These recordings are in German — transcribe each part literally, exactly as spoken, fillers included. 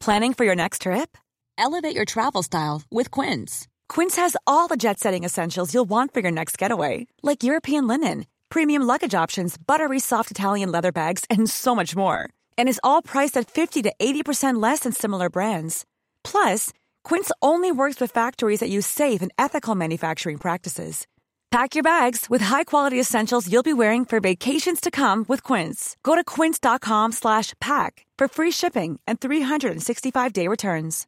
Planning for your next trip? Elevate your travel style with Quince. Quince has all the jet-setting essentials you'll want for your next getaway, like European linen, premium luggage options, buttery soft Italian leather bags, and so much more. And is all priced at fifty to eighty percent less than similar brands. Plus, Quince only works with factories that use safe and ethical manufacturing practices. Pack your bags with high-quality essentials you'll be wearing for vacations to come with Quince. Go to quince.com slash pack for free shipping and three sixty-five day returns.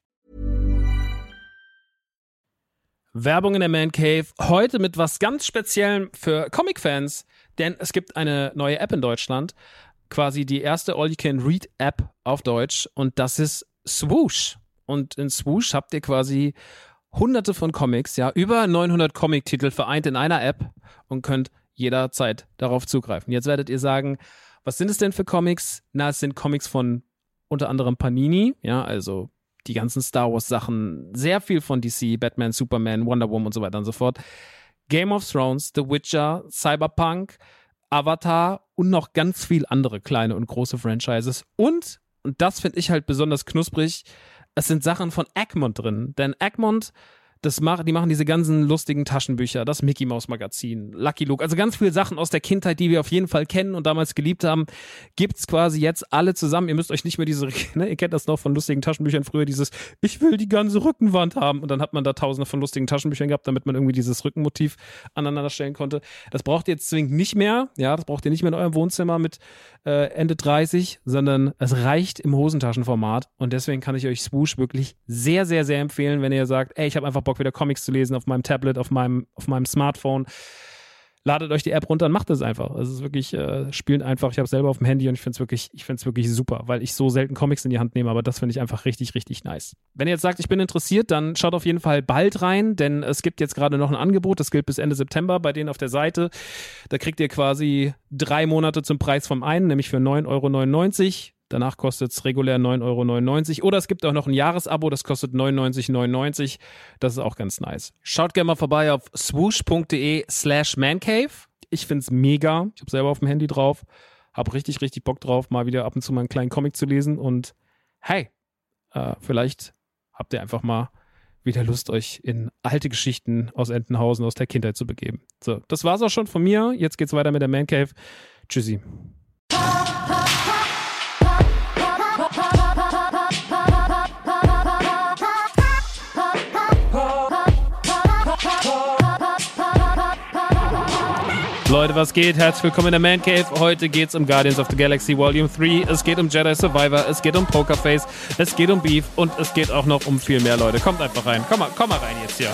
Werbung in der Man Cave. Heute mit was ganz Speziellem für Comic-Fans, denn es gibt eine neue App in Deutschland. Quasi die erste All-You-Can-Read-App auf Deutsch und das ist Swoosh. Und in Swoosh habt ihr quasi hunderte von Comics, ja, über neunhundert Comic-Titel vereint in einer App und könnt jederzeit darauf zugreifen. Jetzt werdet ihr sagen, was sind es denn für Comics? Na, es sind Comics von unter anderem Panini, ja, also die ganzen Star Wars Sachen, sehr viel von D C, Batman, Superman, Wonder Woman und so weiter und so fort. Game of Thrones, The Witcher, Cyberpunk, Avatar und noch ganz viel andere kleine und große Franchises. Und, und das finde ich halt besonders knusprig, es sind Sachen von Egmont drin, denn Egmont, das mach, die machen diese ganzen lustigen Taschenbücher, das Mickey Mouse Magazin, Lucky Luke, also ganz viele Sachen aus der Kindheit, die wir auf jeden Fall kennen und damals geliebt haben, gibt's quasi jetzt alle zusammen. Ihr müsst euch nicht mehr diese, ne, ihr kennt das noch von lustigen Taschenbüchern früher, dieses, ich will die ganze Rückenwand haben und dann hat man da tausende von lustigen Taschenbüchern gehabt, damit man irgendwie dieses Rückenmotiv aneinander stellen konnte. Das braucht ihr jetzt zwingend nicht mehr, ja, das braucht ihr nicht mehr in eurem Wohnzimmer mit äh, Ende dreißig, sondern es reicht im Hosentaschenformat und deswegen kann ich euch Swoosh wirklich sehr, sehr, sehr empfehlen, wenn ihr sagt, ey, ich habe einfach Bock wieder Comics zu lesen auf meinem Tablet, auf meinem, auf meinem Smartphone. Ladet euch die App runter und macht es einfach. Es ist wirklich, äh, spielt einfach. Ich habe es selber auf dem Handy und ich finde es wirklich, ich finde es wirklich super, weil ich so selten Comics in die Hand nehme, aber das finde ich einfach richtig, richtig nice. Wenn ihr jetzt sagt, ich bin interessiert, dann schaut auf jeden Fall bald rein, denn es gibt jetzt gerade noch ein Angebot, das gilt bis Ende September bei denen auf der Seite. Da kriegt ihr quasi drei Monate zum Preis vom einen, nämlich für neun Euro neunundneunzig. Danach kostet es regulär neun Euro neunundneunzig. Oder es gibt auch noch ein Jahresabo, das kostet neunundneunzig neunundneunzig. Das ist auch ganz nice. Schaut gerne mal vorbei auf swoosh.de slash mancave. Ich find's mega. Ich habe selber auf dem Handy drauf. Hab richtig, richtig Bock drauf, mal wieder ab und zu mal einen kleinen Comic zu lesen. Und hey, äh, vielleicht habt ihr einfach mal wieder Lust, euch in alte Geschichten aus Entenhausen, aus der Kindheit zu begeben. So, das war's auch schon von mir. Jetzt geht's weiter mit der Man Cave. Tschüssi. Leute, was geht? Herzlich willkommen in der Man Cave. Heute geht's um Guardians of the Galaxy Volume drei. Es geht um Jedi Survivor, es geht um Pokerface, es geht um Beef und es geht auch noch um viel mehr, Leute. Kommt einfach rein. Komm mal, komm mal rein jetzt hier.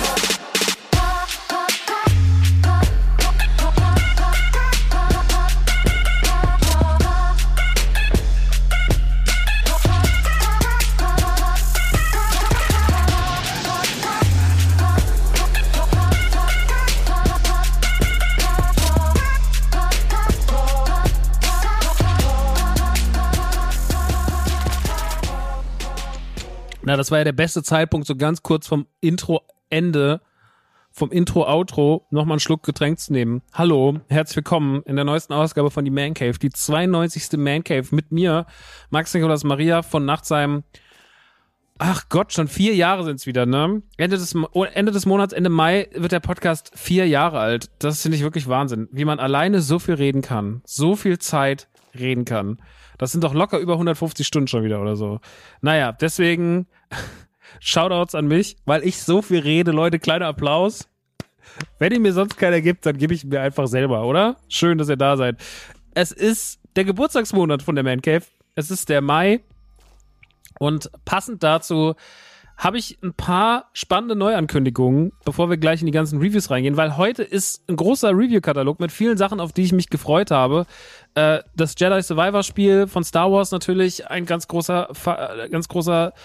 Na, das war ja der beste Zeitpunkt, so ganz kurz vom Intro-Ende, vom Intro-Outro, nochmal einen Schluck Getränk zu nehmen. Hallo, herzlich willkommen in der neuesten Ausgabe von die Man Cave, die zweiundneunzigste Man Cave mit mir, Max Nikolas Maria von Nachtsheim. Ach Gott, schon vier Jahre sind's wieder, ne? Ende des, Ende des Monats, Ende Mai wird der Podcast vier Jahre alt. Das finde ich wirklich Wahnsinn, wie man alleine so viel reden kann, so viel Zeit reden kann. Das sind doch locker über hundertfünfzig Stunden schon wieder oder so. Naja, deswegen Shoutouts an mich, weil ich so viel rede. Leute, kleiner Applaus. Wenn ihr mir sonst keiner gibt, dann gebe ich mir einfach selber, oder? Schön, dass ihr da seid. Es ist der Geburtstagsmonat von der Man Cave. Es ist der Mai. Und passend dazu habe ich ein paar spannende Neuankündigungen, bevor wir gleich in die ganzen Reviews reingehen, weil heute ist ein großer Review-Katalog mit vielen Sachen, auf die ich mich gefreut habe. Äh, das Jedi Survivor Spiel von Star Wars natürlich ein ganz großer, ganz großer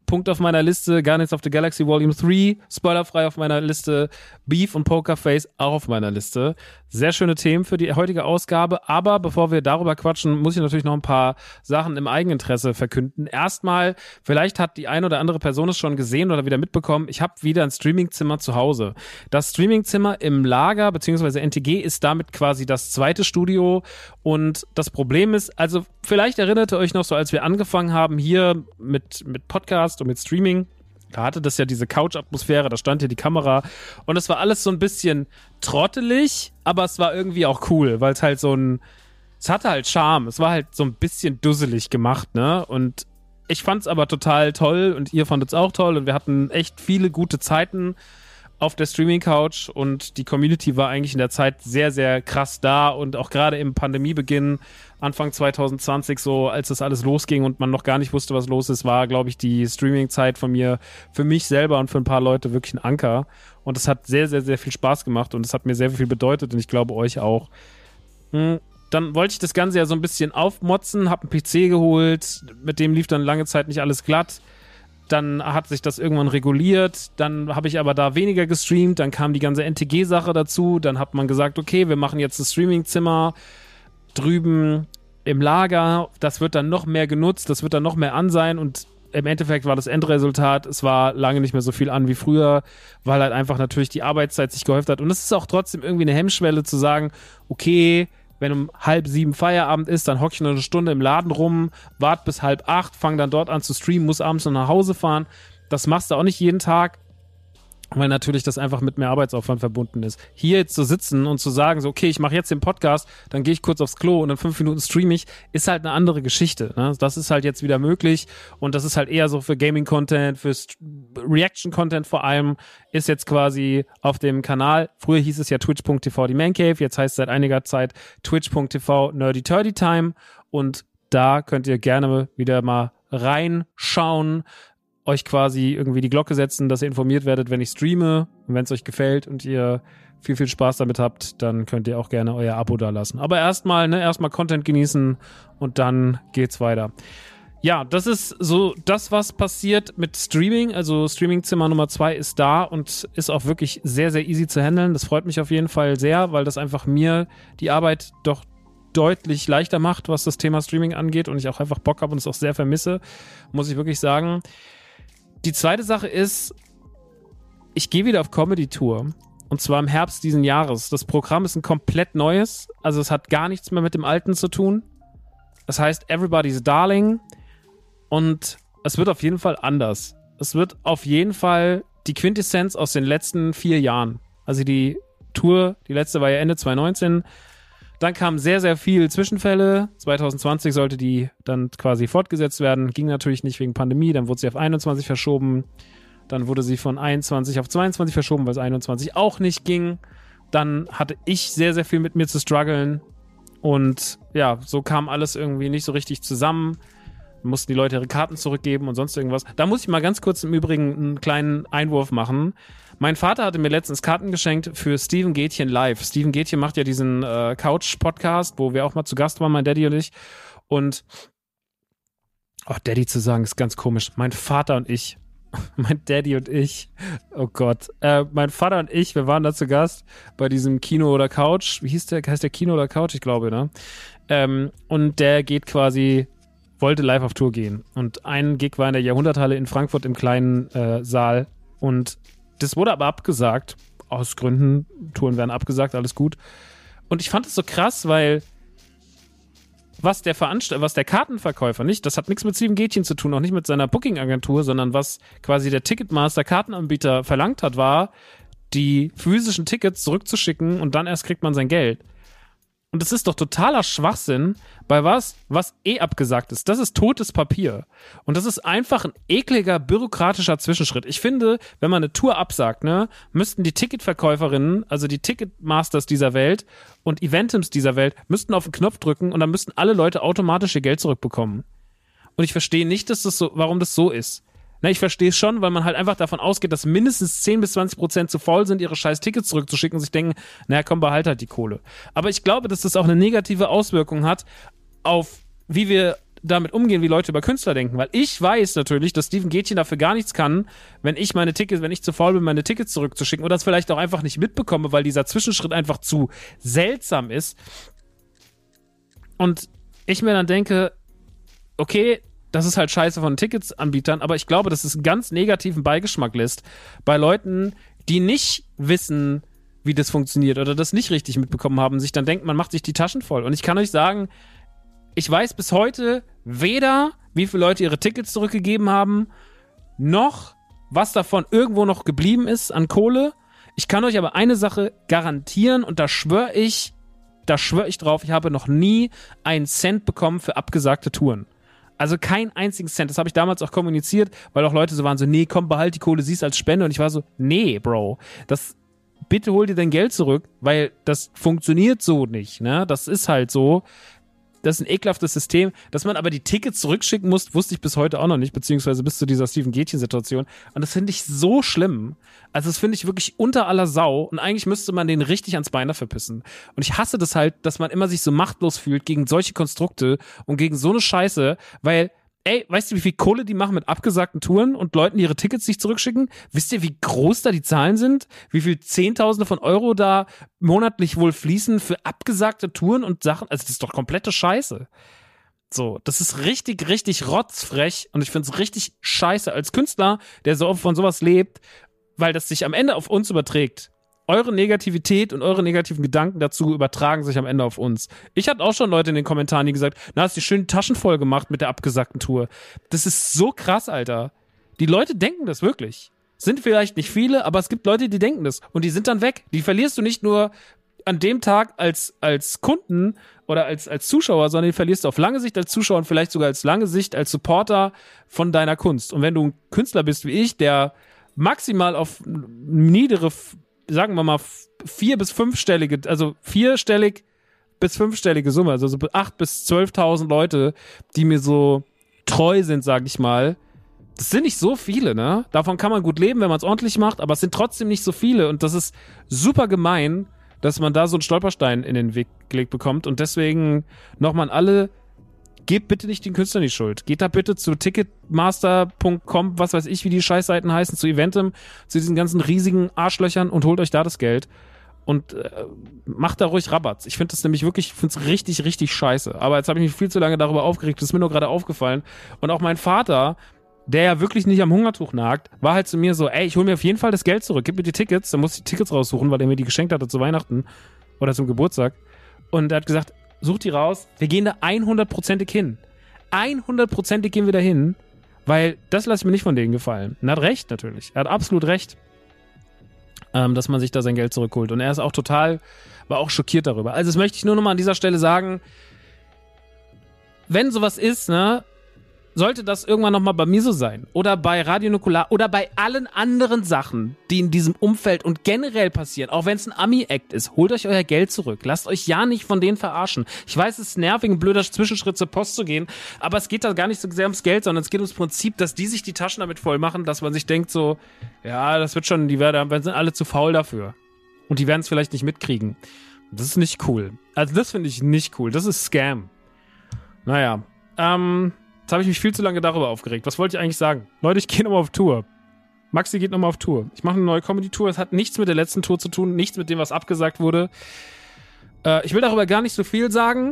Punkt auf meiner Liste, Guardians of the Galaxy Volume drei, spoilerfrei auf meiner Liste, Beef und Pokerface auch auf meiner Liste. Sehr schöne Themen für die heutige Ausgabe, aber bevor wir darüber quatschen, muss ich natürlich noch ein paar Sachen im Eigeninteresse verkünden. Erstmal, vielleicht hat die eine oder andere Person es schon gesehen oder wieder mitbekommen, ich habe wieder ein Streamingzimmer zu Hause. Das Streamingzimmer im Lager, beziehungsweise N T G, ist damit quasi das zweite Studio und das Problem ist, also vielleicht erinnert ihr euch noch so, als wir angefangen haben hier mit, mit Podcast und mit Streaming, da hatte das ja diese Couch-Atmosphäre, da stand hier die Kamera und es war alles so ein bisschen trottelig, aber es war irgendwie auch cool, weil es halt so ein, es hatte halt Charme, es war halt so ein bisschen dusselig gemacht, ne, und ich fand's aber total toll und ihr fandet es auch toll und wir hatten echt viele gute Zeiten auf der Streaming-Couch und die Community war eigentlich in der Zeit sehr, sehr krass da und auch gerade im Pandemiebeginn, Anfang zwanzig zwanzig, so als das alles losging und man noch gar nicht wusste, was los ist, war, glaube ich, die Streaming-Zeit von mir für mich selber und für ein paar Leute wirklich ein Anker und es hat sehr, sehr, sehr viel Spaß gemacht und es hat mir sehr viel bedeutet und ich glaube euch auch. Hm. Dann wollte ich das Ganze ja so ein bisschen aufmotzen, hab einen P C geholt, mit dem lief dann lange Zeit nicht alles glatt. Dann hat sich das irgendwann reguliert, dann habe ich aber da weniger gestreamt, dann kam die ganze N T G-Sache dazu, dann hat man gesagt, okay, wir machen jetzt das Streamingzimmer drüben im Lager, das wird dann noch mehr genutzt, das wird dann noch mehr an sein und im Endeffekt war das Endresultat, es war lange nicht mehr so viel an wie früher, weil halt einfach natürlich die Arbeitszeit sich gehäuft hat und es ist auch trotzdem irgendwie eine Hemmschwelle zu sagen, okay, wenn um halb sieben Feierabend ist, dann hocke ich noch eine Stunde im Laden rum, warte bis halb acht, fange dann dort an zu streamen, muss abends noch nach Hause fahren. Das machst du auch nicht jeden Tag, weil natürlich das einfach mit mehr Arbeitsaufwand verbunden ist. Hier jetzt zu sitzen und zu sagen, so okay, ich mache jetzt den Podcast, dann gehe ich kurz aufs Klo und in fünf Minuten streame ich, ist halt eine andere Geschichte. Ne? Das ist halt jetzt wieder möglich und das ist halt eher so für Gaming-Content, für St- Reaction-Content vor allem, ist jetzt quasi auf dem Kanal, früher hieß es ja twitch punkt t v die Man Cave, jetzt heißt es seit einiger Zeit twitch punkt t v nerdy turdy time und da könnt ihr gerne wieder mal reinschauen, euch quasi irgendwie die Glocke setzen, dass ihr informiert werdet, wenn ich streame. Und wenn es euch gefällt und ihr viel, viel Spaß damit habt, dann könnt ihr auch gerne euer Abo da lassen. Aber erstmal, ne, erstmal Content genießen und dann geht's weiter. Ja, das ist so das, was passiert mit Streaming. Also Streamingzimmer Nummer zwei ist da und ist auch wirklich sehr, sehr easy zu handeln. Das freut mich auf jeden Fall sehr, weil das einfach mir die Arbeit doch deutlich leichter macht, was das Thema Streaming angeht und ich auch einfach Bock habe und es auch sehr vermisse, muss ich wirklich sagen. Die zweite Sache ist, ich gehe wieder auf Comedy-Tour und zwar im Herbst diesen Jahres. Das Programm ist ein komplett neues, also es hat gar nichts mehr mit dem Alten zu tun. Das heißt Everybody's Darling und es wird auf jeden Fall anders. Es wird auf jeden Fall die Quintessenz aus den letzten vier Jahren. Also die Tour, die letzte war ja Ende zwanzig neunzehn. Dann kamen sehr, sehr viele Zwischenfälle. zwanzig zwanzig sollte die dann quasi fortgesetzt werden. Ging natürlich nicht wegen Pandemie. Dann wurde sie auf einundzwanzig verschoben. Dann wurde sie von einundzwanzig auf zweiundzwanzig verschoben, weil es einundzwanzig auch nicht ging. Dann hatte ich sehr, sehr viel mit mir zu strugglen. Und ja, so kam alles irgendwie nicht so richtig zusammen. Mussten die Leute ihre Karten zurückgeben und sonst irgendwas. Da muss ich mal ganz kurz im Übrigen einen kleinen Einwurf machen. Mein Vater hatte mir letztens Karten geschenkt für Steven Gätchen live. Steven Gätchen macht ja diesen äh, Couch-Podcast, wo wir auch mal zu Gast waren, mein Daddy und ich. Und oh, Daddy zu sagen, ist ganz komisch. Mein Vater und ich, mein Daddy und ich, oh Gott, äh, mein Vater und ich, wir waren da zu Gast bei diesem Kino oder Couch. Wie hieß der? Heißt der Kino oder Couch? Ich glaube, ne? Ähm, und der geht quasi, wollte live auf Tour gehen. Und ein Gig war in der Jahrhunderthalle in Frankfurt im kleinen äh, Saal. Und das wurde aber abgesagt, aus Gründen, Touren werden abgesagt, alles gut. Und ich fand es so krass, weil was der Veranstalt- was der Kartenverkäufer nicht, das hat nichts mit Steven Gätchen zu tun, auch nicht mit seiner Booking-Agentur, sondern was quasi der Ticketmaster Kartenanbieter verlangt hat, war, die physischen Tickets zurückzuschicken und dann erst kriegt man sein Geld. Und das ist doch totaler Schwachsinn bei was, was eh abgesagt ist. Das ist totes Papier. Und das ist einfach ein ekliger, bürokratischer Zwischenschritt. Ich finde, wenn man eine Tour absagt, ne, müssten die Ticketverkäuferinnen, also die Ticketmasters dieser Welt und Eventims dieser Welt, müssten auf den Knopf drücken und dann müssten alle Leute automatisch ihr Geld zurückbekommen. Und ich verstehe nicht, dass das so, warum das so ist. Na, ich verstehe es schon, weil man halt einfach davon ausgeht, dass mindestens zehn bis zwanzig Prozent zu faul sind, ihre scheiß Tickets zurückzuschicken und sich denken, naja, komm, behalt halt die Kohle. Aber ich glaube, dass das auch eine negative Auswirkung hat auf, wie wir damit umgehen, wie Leute über Künstler denken, weil ich weiß natürlich, dass Steven Gätchen dafür gar nichts kann, wenn ich meine Tickets, wenn ich zu faul bin, meine Tickets zurückzuschicken oder das vielleicht auch einfach nicht mitbekomme, weil dieser Zwischenschritt einfach zu seltsam ist. Und ich mir dann denke, okay, das ist halt scheiße von Ticketsanbietern, aber ich glaube, dass es einen ganz negativen Beigeschmack lässt bei Leuten, die nicht wissen, wie das funktioniert oder das nicht richtig mitbekommen haben, sich dann denkt, man macht sich die Taschen voll. Und ich kann euch sagen, ich weiß bis heute weder, wie viele Leute ihre Tickets zurückgegeben haben, noch was davon irgendwo noch geblieben ist an Kohle. Ich kann euch aber eine Sache garantieren und da schwöre ich, da schwöre ich drauf, ich habe noch nie einen Cent bekommen für abgesagte Touren. Also keinen einzigen Cent. Das habe ich damals auch kommuniziert, weil auch Leute so waren so, nee, komm, behalt die Kohle, siehst als Spende. Und ich war so, nee, Bro, das, bitte hol dir dein Geld zurück, weil das funktioniert so nicht, ne? Das ist halt so. Das ist ein ekelhaftes System. Dass man aber die Tickets zurückschicken muss, wusste ich bis heute auch noch nicht, beziehungsweise bis zu dieser Steven Gätchen-Situation. Und das finde ich so schlimm. Also das finde ich wirklich unter aller Sau. Und eigentlich müsste man den richtig ans Bein dafür pissen. Und ich hasse das halt, dass man immer sich so machtlos fühlt gegen solche Konstrukte und gegen so eine Scheiße, weil, ey, weißt du, wie viel Kohle die machen mit abgesagten Touren und Leuten, die ihre Tickets nicht zurückschicken? Wisst ihr, wie groß da die Zahlen sind? Wie viel Zehntausende von Euro da monatlich wohl fließen für abgesagte Touren und Sachen? Also das ist doch komplette Scheiße. So, das ist richtig, richtig rotzfrech und ich finde es richtig scheiße als Künstler, der so von sowas lebt, weil das sich am Ende auf uns überträgt. Eure Negativität und eure negativen Gedanken dazu übertragen sich am Ende auf uns. Ich hatte auch schon Leute in den Kommentaren, die gesagt, na, hast du die schöne Taschen voll gemacht mit der abgesagten Tour. Das ist so krass, Alter. Die Leute denken das wirklich. Sind vielleicht nicht viele, aber es gibt Leute, die denken das. Und die sind dann weg. Die verlierst du nicht nur an dem Tag als, als Kunden oder als, als Zuschauer, sondern die verlierst du auf lange Sicht als Zuschauer und vielleicht sogar als lange Sicht als Supporter von deiner Kunst. Und wenn du ein Künstler bist wie ich, der maximal auf niedere, sagen wir mal, vier- bis fünfstellige, also vierstellig bis fünfstellige Summe, also so acht bis zwölftausend Leute, die mir so treu sind, sag ich mal. Das sind nicht so viele, ne? Davon kann man gut leben, wenn man es ordentlich macht, aber es sind trotzdem nicht so viele und das ist super gemein, dass man da so einen Stolperstein in den Weg gelegt bekommt und deswegen nochmal an alle, gebt bitte nicht den Künstlern die Schuld. Geht da bitte zu ticketmaster punkt com, was weiß ich, wie die Scheißseiten heißen, zu Eventim, zu diesen ganzen riesigen Arschlöchern und holt euch da das Geld und äh, macht da ruhig Rabatz. Ich finde das nämlich wirklich, ich finde es richtig, richtig scheiße. Aber jetzt habe ich mich viel zu lange darüber aufgeregt, das ist mir nur gerade aufgefallen. Und auch mein Vater, der ja wirklich nicht am Hungertuch nagt, war halt zu mir so, ey, ich hol mir auf jeden Fall das Geld zurück, gib mir die Tickets, dann muss ich die Tickets raussuchen, weil er mir die geschenkt hatte zu Weihnachten oder zum Geburtstag. Und er hat gesagt, such die raus, wir gehen da hundertprozentig hin. hundertprozentig gehen wir da hin, weil das lasse ich mir nicht von denen gefallen. Und er hat recht natürlich, er hat absolut recht, ähm, dass man sich da sein Geld zurückholt. Und er ist auch total, war auch schockiert darüber. Also das möchte ich nur nochmal an dieser Stelle sagen, wenn sowas ist, ne, sollte das irgendwann nochmal bei mir so sein oder bei Radio Nukular oder bei allen anderen Sachen, die in diesem Umfeld und generell passieren, auch wenn es ein Ami-Act ist, holt euch euer Geld zurück. Lasst euch ja nicht von denen verarschen. Ich weiß, es ist nervig, ein blöder Zwischenschritt zur Post zu gehen, aber es geht da gar nicht so sehr ums Geld, sondern es geht ums Prinzip, dass die sich die Taschen damit voll machen, dass man sich denkt so, ja, das wird schon, die werden, sind alle zu faul dafür. Und die werden es vielleicht nicht mitkriegen. Das ist nicht cool. Also das finde ich nicht cool. Das ist Scam. Naja, ähm... Jetzt habe ich mich viel zu lange darüber aufgeregt. Was wollte ich eigentlich sagen? Leute, ich gehe nochmal auf Tour. Maxi geht nochmal auf Tour. Ich mache eine neue Comedy-Tour. Es hat nichts mit der letzten Tour zu tun, nichts mit dem, was abgesagt wurde. Äh, ich will darüber gar nicht so viel sagen.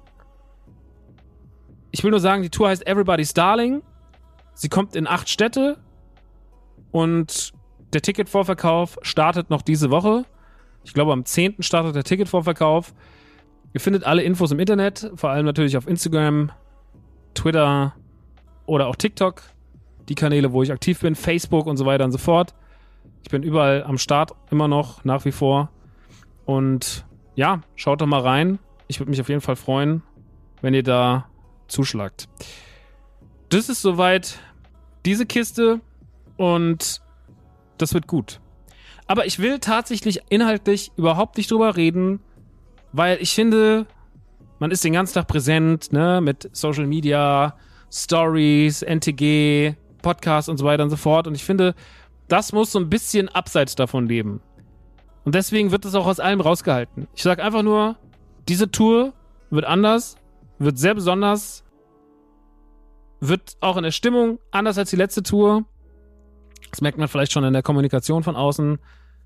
Ich will nur sagen, die Tour heißt Everybody's Darling. Sie kommt in acht Städte. Und der Ticketvorverkauf startet noch diese Woche. Ich glaube, am zehnten startet der Ticketvorverkauf. Ihr findet alle Infos im Internet, vor allem natürlich auf Instagram, Twitter oder auch TikTok, die Kanäle, wo ich aktiv bin, Facebook und so weiter und so fort. Ich bin überall am Start, immer noch, nach wie vor. Und ja, schaut doch mal rein. Ich würde mich auf jeden Fall freuen, wenn ihr da zuschlagt. Das ist soweit diese Kiste und das wird gut. Aber ich will tatsächlich inhaltlich überhaupt nicht drüber reden, weil ich finde, man ist den ganzen Tag präsent, ne, mit Social Media, Stories, N T G, Podcasts und so weiter und so fort. Und ich finde, das muss so ein bisschen abseits davon leben. Und deswegen wird das auch aus allem rausgehalten. Ich sag einfach nur, diese Tour wird anders, wird sehr besonders wird auch in der Stimmung anders als die letzte Tour. Das merkt man vielleicht schon in der Kommunikation von außen.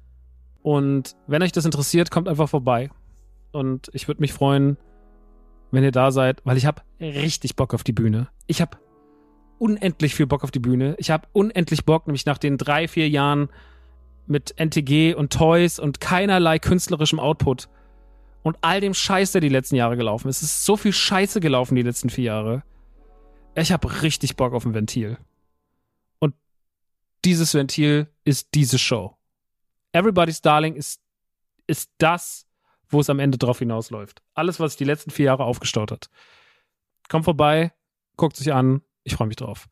Und wenn euch das interessiert, kommt einfach vorbei. Und ich würde mich freuen, wenn ihr da seid, weil ich habe richtig Bock auf die Bühne. Ich habe unendlich viel Bock auf die Bühne. Ich habe unendlich Bock, nämlich nach den drei, vier Jahren mit N T G und Toys und keinerlei künstlerischem Output und all dem Scheiß, der die letzten Jahre gelaufen ist. Es ist so viel Scheiße gelaufen die letzten vier Jahre. Ich habe richtig Bock auf ein Ventil. Und dieses Ventil ist diese Show. Everybody's Darling ist, ist das, wo es am Ende drauf hinausläuft. Alles, was sich die letzten vier Jahre aufgestaut hat. Kommt vorbei, guckt sich an. Ich freue mich drauf.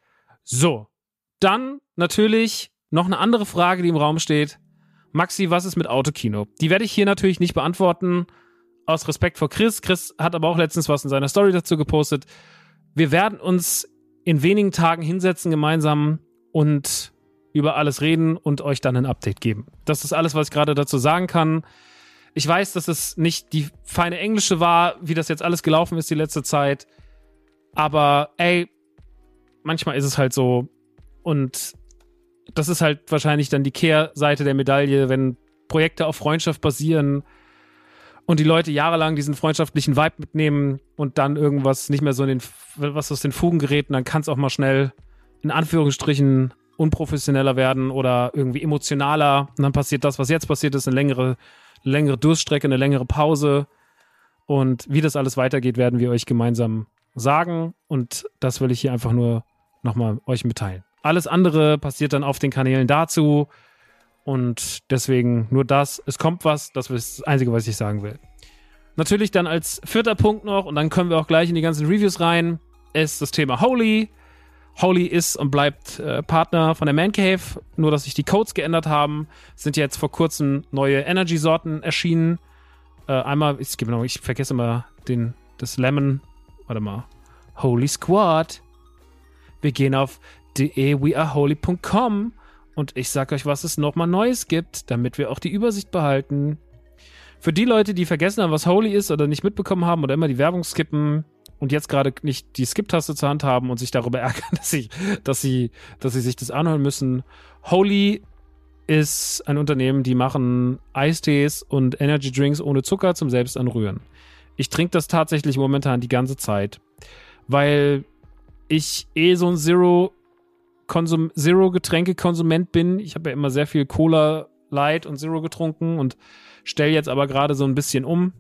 So, dann natürlich noch eine andere Frage, die im Raum steht. Maxi, was ist mit Autokino? Die werde ich hier natürlich nicht beantworten, aus Respekt vor Chris. Chris hat aber auch letztens was in seiner Story dazu gepostet. Wir werden uns in wenigen Tagen hinsetzen gemeinsam und über alles reden und euch dann ein Update geben. Das ist alles, was ich gerade dazu sagen kann. Ich weiß, dass es nicht die feine Englische war, wie das jetzt alles gelaufen ist die letzte Zeit. Aber ey, manchmal ist es halt so. Und das ist halt wahrscheinlich dann die Kehrseite der Medaille, wenn Projekte auf Freundschaft basieren und die Leute jahrelang diesen freundschaftlichen Vibe mitnehmen und dann irgendwas nicht mehr so in den, was aus den Fugen gerät, dann kann es auch mal schnell in Anführungsstrichen unprofessioneller werden oder irgendwie emotionaler. Und dann passiert das, was jetzt passiert ist, eine längere, längere Durststrecke, eine längere Pause. Und wie das alles weitergeht, werden wir euch gemeinsam sagen. Und das will ich hier einfach nur nochmal euch mitteilen. Alles andere passiert dann auf den Kanälen dazu. Und deswegen nur das. Es kommt was. Das ist das Einzige, was ich sagen will. Natürlich dann als vierter Punkt noch, und dann können wir auch gleich in die ganzen Reviews rein, ist das Thema Holy. Holy ist und bleibt äh, Partner von der Man Cave, nur dass sich die Codes geändert haben. Es sind jetzt vor kurzem neue Energy-Sorten erschienen. Äh, einmal, ich, genau, ich vergesse immer den, das Lemon. Warte mal. Holy Squad. Wir gehen auf d e we are holy punkt com und ich sag euch, was es nochmal Neues gibt, damit wir auch die Übersicht behalten. Für die Leute, die vergessen haben, was Holy ist oder nicht mitbekommen haben oder immer die Werbung skippen und jetzt gerade nicht die Skip-Taste zur Hand haben und sich darüber ärgern, dass sie, dass sie, dass sie sich das anhören müssen. Holy ist ein Unternehmen, die machen Eistees und Energy Drinks ohne Zucker zum Selbstanrühren. Ich trinke das tatsächlich momentan die ganze Zeit, weil ich eh so ein Zero Konsum- Zero-Getränke-Konsument bin. Ich habe ja immer sehr viel Cola Light und Zero getrunken und stelle jetzt aber gerade so ein bisschen um.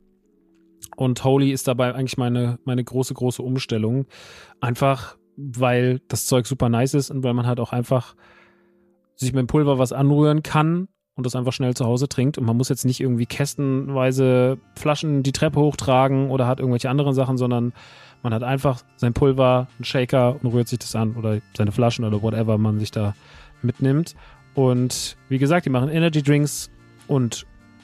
Und Holy ist dabei eigentlich meine, meine große, große Umstellung. Einfach, weil das Zeug super nice ist und weil man halt auch einfach sich mit dem Pulver was anrühren kann und das einfach schnell zu Hause trinkt. Und man muss jetzt nicht irgendwie kästenweise Flaschen die Treppe hochtragen oder hat irgendwelche anderen Sachen, sondern man hat einfach sein Pulver, einen Shaker und rührt sich das an oder seine Flaschen oder whatever man sich da mitnimmt. Und wie gesagt, die machen Energy Drinks und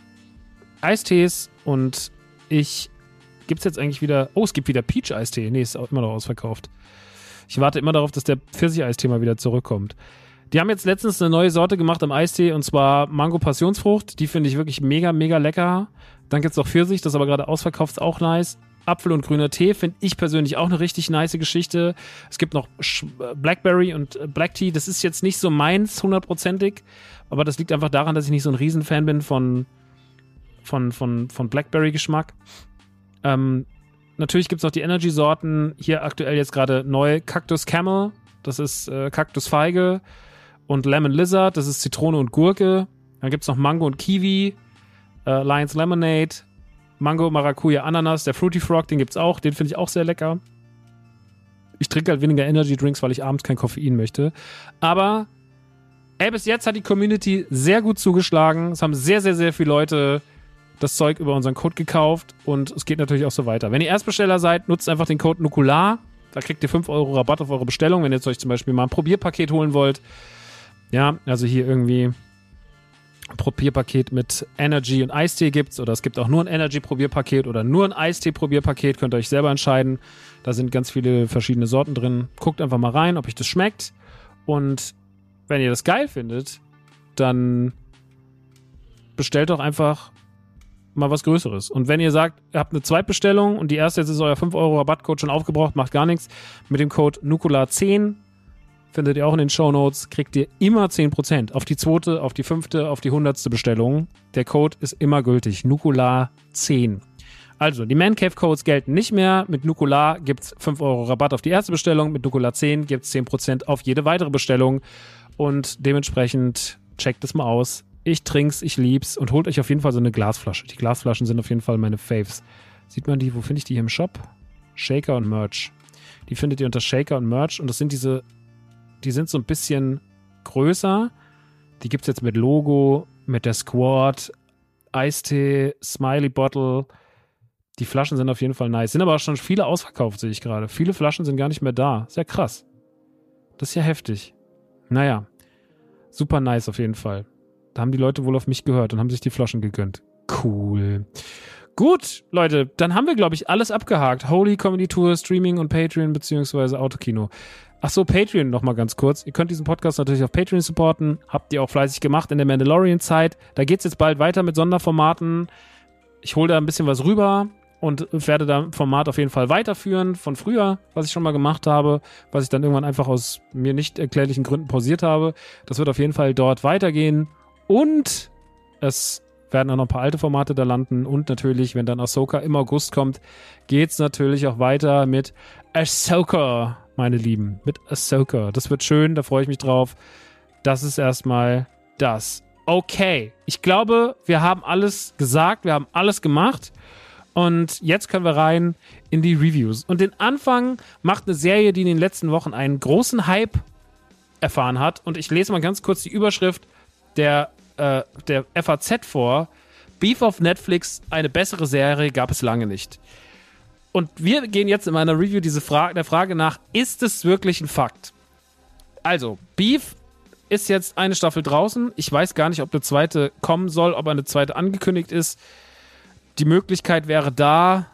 Eistees und ich gibt's jetzt eigentlich wieder, oh, es gibt wieder Peach-Eistee. Nee, ist auch immer noch ausverkauft. Ich warte immer darauf, dass der Pfirsich-Eistee mal wieder zurückkommt. Die haben jetzt letztens eine neue Sorte gemacht am Eistee und zwar Mango-Passionsfrucht. Die finde ich wirklich mega, mega lecker. Dann gibt's auch Pfirsich, das ist aber gerade ausverkauft, ist auch nice. Apfel und grüner Tee finde ich persönlich auch eine richtig nice Geschichte. Es gibt noch Blackberry und Black Tea. Das ist jetzt nicht so meins, hundertprozentig. Aber das liegt einfach daran, dass ich nicht so ein Riesenfan bin von, von, von, von Blackberry-Geschmack. Ähm, natürlich gibt es noch die Energy-Sorten. Hier aktuell jetzt gerade neu Cactus Camel. Das ist äh, Cactus Feige. Und Lemon Lizard. Das ist Zitrone und Gurke. Dann gibt es noch Mango und Kiwi. Äh, Lions Lemonade. Mango, Maracuja, Ananas, der Fruity Frog, den gibt's auch, den finde ich auch sehr lecker. Ich trinke halt weniger Energy Drinks, weil ich abends kein Koffein möchte. Aber, ey, bis jetzt hat die Community sehr gut zugeschlagen. Es haben sehr, sehr, sehr viele Leute das Zeug über unseren Code gekauft und es geht natürlich auch so weiter. Wenn ihr Erstbesteller seid, nutzt einfach den Code Nukular. Da kriegt ihr fünf Euro Rabatt auf eure Bestellung, wenn ihr jetzt euch zum Beispiel mal ein Probierpaket holen wollt. Ja, also hier irgendwie Probierpaket mit Energy und Eistee gibt's oder es gibt auch nur ein Energy-Probierpaket oder nur ein Eistee-Probierpaket, könnt ihr euch selber entscheiden. Da sind ganz viele verschiedene Sorten drin. Guckt einfach mal rein, ob euch das schmeckt und wenn ihr das geil findet, dann bestellt doch einfach mal was Größeres. Und wenn ihr sagt, ihr habt eine Zweitbestellung und die erste, jetzt ist euer fünf Euro Rabattcode schon aufgebraucht, macht gar nichts. Mit dem Code Nukular zehn, findet ihr auch in den Shownotes, kriegt ihr immer zehn Prozent auf die zweite, auf die fünfte, auf die hundertste Bestellung. Der Code ist immer gültig. Nukular zehn. Also, die Mancave-Codes gelten nicht mehr. Mit Nukular gibt's fünf Euro Rabatt auf die erste Bestellung. Mit Nukular zehn gibt's zehn Prozent auf jede weitere Bestellung. Und dementsprechend checkt es mal aus. Ich trink's, ich lieb's und holt euch auf jeden Fall so eine Glasflasche. Die Glasflaschen sind auf jeden Fall meine Faves. Sieht man die? Wo finde ich die hier im Shop? Shaker und Merch. Die findet ihr unter Shaker und Merch. Und das sind diese, die sind so ein bisschen größer. Die gibt's jetzt mit Logo, mit der Squad, Eistee, Smiley Bottle. Die Flaschen sind auf jeden Fall nice. Sind aber auch schon viele ausverkauft, sehe ich gerade. Viele Flaschen sind gar nicht mehr da. Sehr krass. Das ist ja heftig. Naja. Super nice auf jeden Fall. Da haben die Leute wohl auf mich gehört und haben sich die Flaschen gegönnt. Cool. Gut, Leute, dann haben wir, glaube ich, alles abgehakt. Holy, Comedy Tour, Streaming und Patreon beziehungsweise Autokino. Ach so, Patreon noch mal ganz kurz. Ihr könnt diesen Podcast natürlich auf Patreon supporten. Habt ihr auch fleißig gemacht in der Mandalorian-Zeit. Da geht's jetzt bald weiter mit Sonderformaten. Ich hole da ein bisschen was rüber und werde da Format auf jeden Fall weiterführen von früher, was ich schon mal gemacht habe, was ich dann irgendwann einfach aus mir nicht erklärlichen Gründen pausiert habe. Das wird auf jeden Fall dort weitergehen und es werden auch noch ein paar alte Formate da landen und natürlich, wenn dann Ahsoka im August kommt, geht's natürlich auch weiter mit Ahsoka, meine Lieben, mit Ahsoka. Das wird schön, da freue ich mich drauf. Das ist erstmal das. Okay, ich glaube, wir haben alles gesagt, wir haben alles gemacht. Und jetzt können wir rein in die Reviews. Und den Anfang macht eine Serie, die in den letzten Wochen einen großen Hype erfahren hat. Und ich lese mal ganz kurz die Überschrift der, äh, der F A Z vor. Beef auf Netflix, eine bessere Serie gab es lange nicht. Und wir gehen jetzt in meiner Review diese Frage, der Frage nach, ist es wirklich ein Fakt? Also, Beef ist jetzt eine Staffel draußen. Ich weiß gar nicht, ob eine zweite kommen soll, ob eine zweite angekündigt ist. Die Möglichkeit wäre da.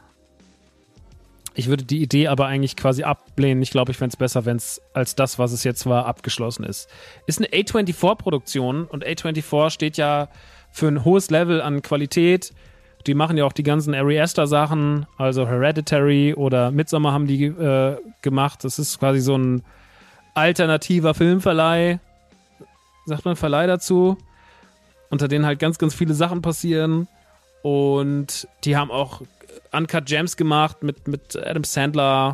Ich würde die Idee aber eigentlich quasi ablehnen. Ich glaube, ich fände es besser, wenn es als das, was es jetzt war, abgeschlossen ist. Ist eine A vierundzwanzig-Produktion und A vierundzwanzig steht ja für ein hohes Level an Qualität. Die machen ja auch die ganzen Ari Aster-Sachen, also Hereditary oder Midsommar haben die äh, gemacht. Das ist quasi so ein alternativer Filmverleih. Sagt man Verleih dazu? Unter denen halt ganz, ganz viele Sachen passieren. Und die haben auch Uncut Gems gemacht mit, mit Adam Sandler.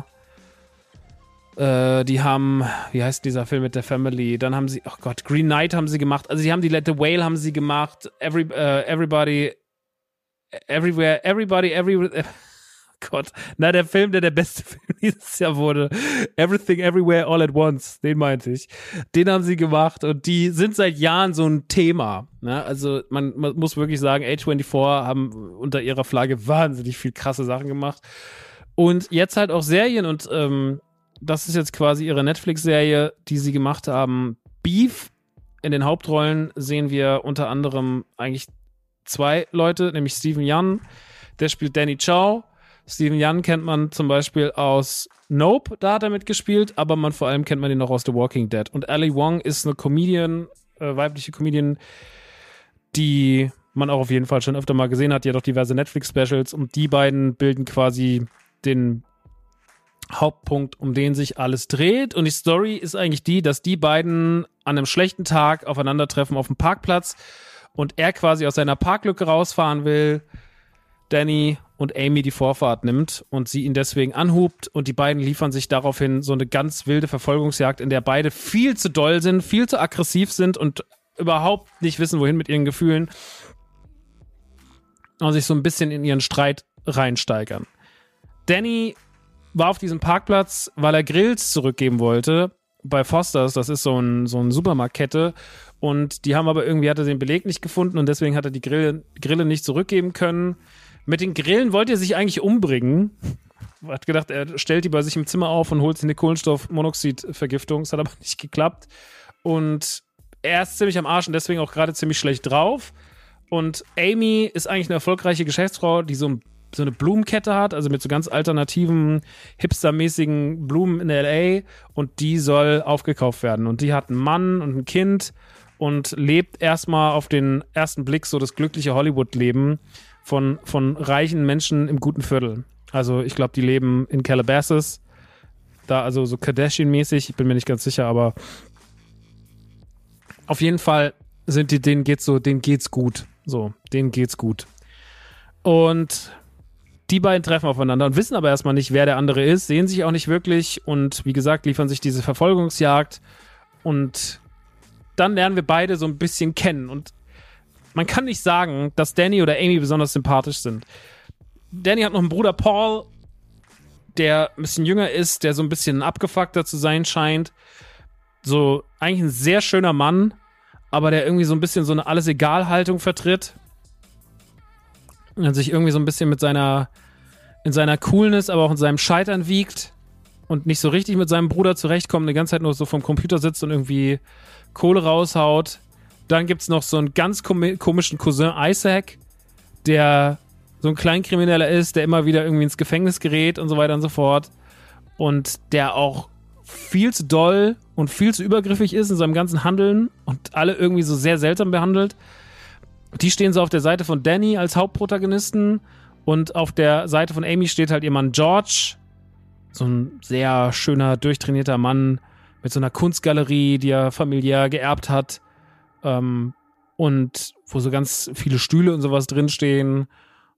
Äh, die haben, wie heißt dieser Film mit der Family? Dann haben sie, oh Gott, Green Knight haben sie gemacht. Also sie haben die Let the Whale haben sie gemacht. Every, uh, everybody, Everywhere, Everybody, Everywhere. Gott, na, der Film, der der beste Film dieses Jahr wurde. Everything, Everywhere, All at Once, den meinte ich. Den haben sie gemacht und die sind seit Jahren so ein Thema. Ne? Also man, man muss wirklich sagen, A vierundzwanzig haben unter ihrer Flagge wahnsinnig viel krasse Sachen gemacht. Und jetzt halt auch Serien und ähm, das ist jetzt quasi ihre Netflix-Serie, die sie gemacht haben. Beef. In den Hauptrollen sehen wir unter anderem eigentlich zwei Leute, nämlich Steven Yeun, der spielt Danny Chow. Steven Yeun kennt man zum Beispiel aus Nope, da hat er mitgespielt, aber man vor allem kennt man ihn noch aus The Walking Dead. Und Ali Wong ist eine Comedian, äh, weibliche Comedian, die man auch auf jeden Fall schon öfter mal gesehen hat. Die hat auch diverse Netflix-Specials und die beiden bilden quasi den Hauptpunkt, um den sich alles dreht. Und die Story ist eigentlich die, dass die beiden an einem schlechten Tag aufeinandertreffen auf dem Parkplatz und er quasi aus seiner Parklücke rausfahren will, Danny und Amy die Vorfahrt nimmt und sie ihn deswegen anhubt und die beiden liefern sich daraufhin so eine ganz wilde Verfolgungsjagd, in der beide viel zu doll sind, viel zu aggressiv sind und überhaupt nicht wissen, wohin mit ihren Gefühlen und sich so ein bisschen in ihren Streit reinsteigern. Danny war auf diesem Parkplatz, weil er Grills zurückgeben wollte bei Foster's, das ist so ein, so eine Supermarktkette und die haben aber irgendwie, hat er den Beleg nicht gefunden und deswegen hat er die Grille, Grille nicht zurückgeben können. Mit den Grillen wollte er sich eigentlich umbringen. Er hat gedacht, er stellt die bei sich im Zimmer auf und holt sich eine Kohlenstoffmonoxidvergiftung. Das hat aber nicht geklappt. Und er ist ziemlich am Arsch und deswegen auch gerade ziemlich schlecht drauf. Und Amy ist eigentlich eine erfolgreiche Geschäftsfrau, die so, ein, so eine Blumenkette hat, also mit so ganz alternativen, hipstermäßigen Blumen in L A. Und die soll aufgekauft werden. Und die hat einen Mann und ein Kind und lebt erstmal auf den ersten Blick so das glückliche Hollywood-Leben von, von reichen Menschen im guten Viertel. Also ich glaube, die leben in Calabasas, da also so Kardashian-mäßig, ich bin mir nicht ganz sicher, aber auf jeden Fall sind die, denen geht's so, denen geht's gut. So, denen geht's gut. Und die beiden treffen aufeinander und wissen aber erstmal nicht, wer der andere ist, sehen sich auch nicht wirklich und wie gesagt, liefern sich diese Verfolgungsjagd und dann lernen wir beide so ein bisschen kennen und man kann nicht sagen, dass Danny oder Amy besonders sympathisch sind. Danny hat noch einen Bruder Paul, der ein bisschen jünger ist, der so ein bisschen abgefuckter zu sein scheint. So, eigentlich ein sehr schöner Mann, aber der irgendwie so ein bisschen so eine Alles-Egal-Haltung vertritt. Und sich irgendwie so ein bisschen mit seiner, in seiner Coolness, aber auch in seinem Scheitern wiegt und nicht so richtig mit seinem Bruder zurechtkommt, eine ganze Zeit nur so vom Computer sitzt und irgendwie Kohle raushaut. Dann gibt's noch so einen ganz kom- komischen Cousin Isaac, der so ein Kleinkrimineller ist, der immer wieder irgendwie ins Gefängnis gerät und so weiter und so fort. Und der auch viel zu doll und viel zu übergriffig ist in seinem ganzen Handeln und alle irgendwie so sehr seltsam behandelt. Die stehen so auf der Seite von Danny als Hauptprotagonisten und auf der Seite von Amy steht halt ihr Mann George. So ein sehr schöner, durchtrainierter Mann mit so einer Kunstgalerie, die er familiär geerbt hat. Ähm, und wo so ganz viele Stühle und sowas drinstehen.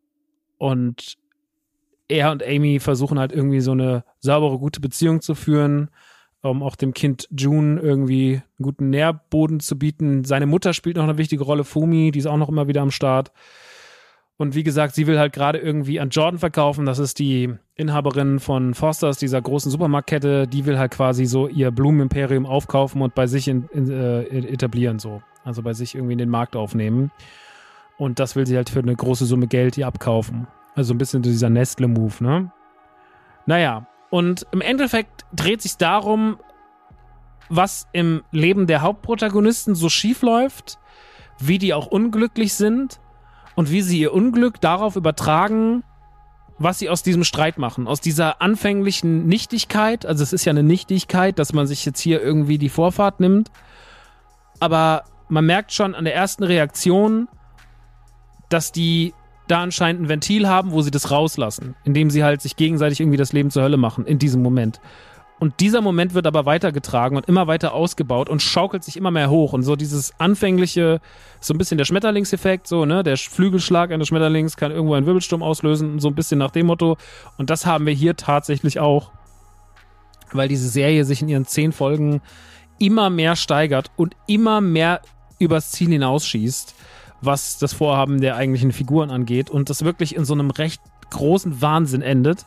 Und er und Amy versuchen halt irgendwie so eine saubere, gute Beziehung zu führen, um auch dem Kind June irgendwie einen guten Nährboden zu bieten. Seine Mutter spielt noch eine wichtige Rolle, Fumi, die ist auch noch immer wieder am Start. Und wie gesagt, sie will halt gerade irgendwie an Jordan verkaufen. Das ist die Inhaberin von Foster's, dieser großen Supermarktkette. Die will halt quasi so ihr Blumenimperium aufkaufen und bei sich in, in, äh, etablieren so. Also bei sich irgendwie in den Markt aufnehmen. Und das will sie halt für eine große Summe Geld hier abkaufen. Also ein bisschen dieser Nestle-Move, ne? Naja, und im Endeffekt dreht sich darum, was im Leben der Hauptprotagonisten so schief läuft, wie die auch unglücklich sind und wie sie ihr Unglück darauf übertragen, was sie aus diesem Streit machen. Aus dieser anfänglichen Nichtigkeit, also es ist ja eine Nichtigkeit, dass man sich jetzt hier irgendwie die Vorfahrt nimmt, aber man merkt schon an der ersten Reaktion, dass die da anscheinend ein Ventil haben, wo sie das rauslassen, indem sie halt sich gegenseitig irgendwie das Leben zur Hölle machen, in diesem Moment. Und dieser Moment wird aber weitergetragen und immer weiter ausgebaut und schaukelt sich immer mehr hoch. Und so dieses anfängliche, so ein bisschen der Schmetterlingseffekt, so, ne, der Flügelschlag eines Schmetterlings kann irgendwo einen Wirbelsturm auslösen, so ein bisschen nach dem Motto. Und das haben wir hier tatsächlich auch, weil diese Serie sich in ihren zehn Folgen immer mehr steigert und immer mehr übers Ziel hinausschießt, was das Vorhaben der eigentlichen Figuren angeht und das wirklich in so einem recht großen Wahnsinn endet.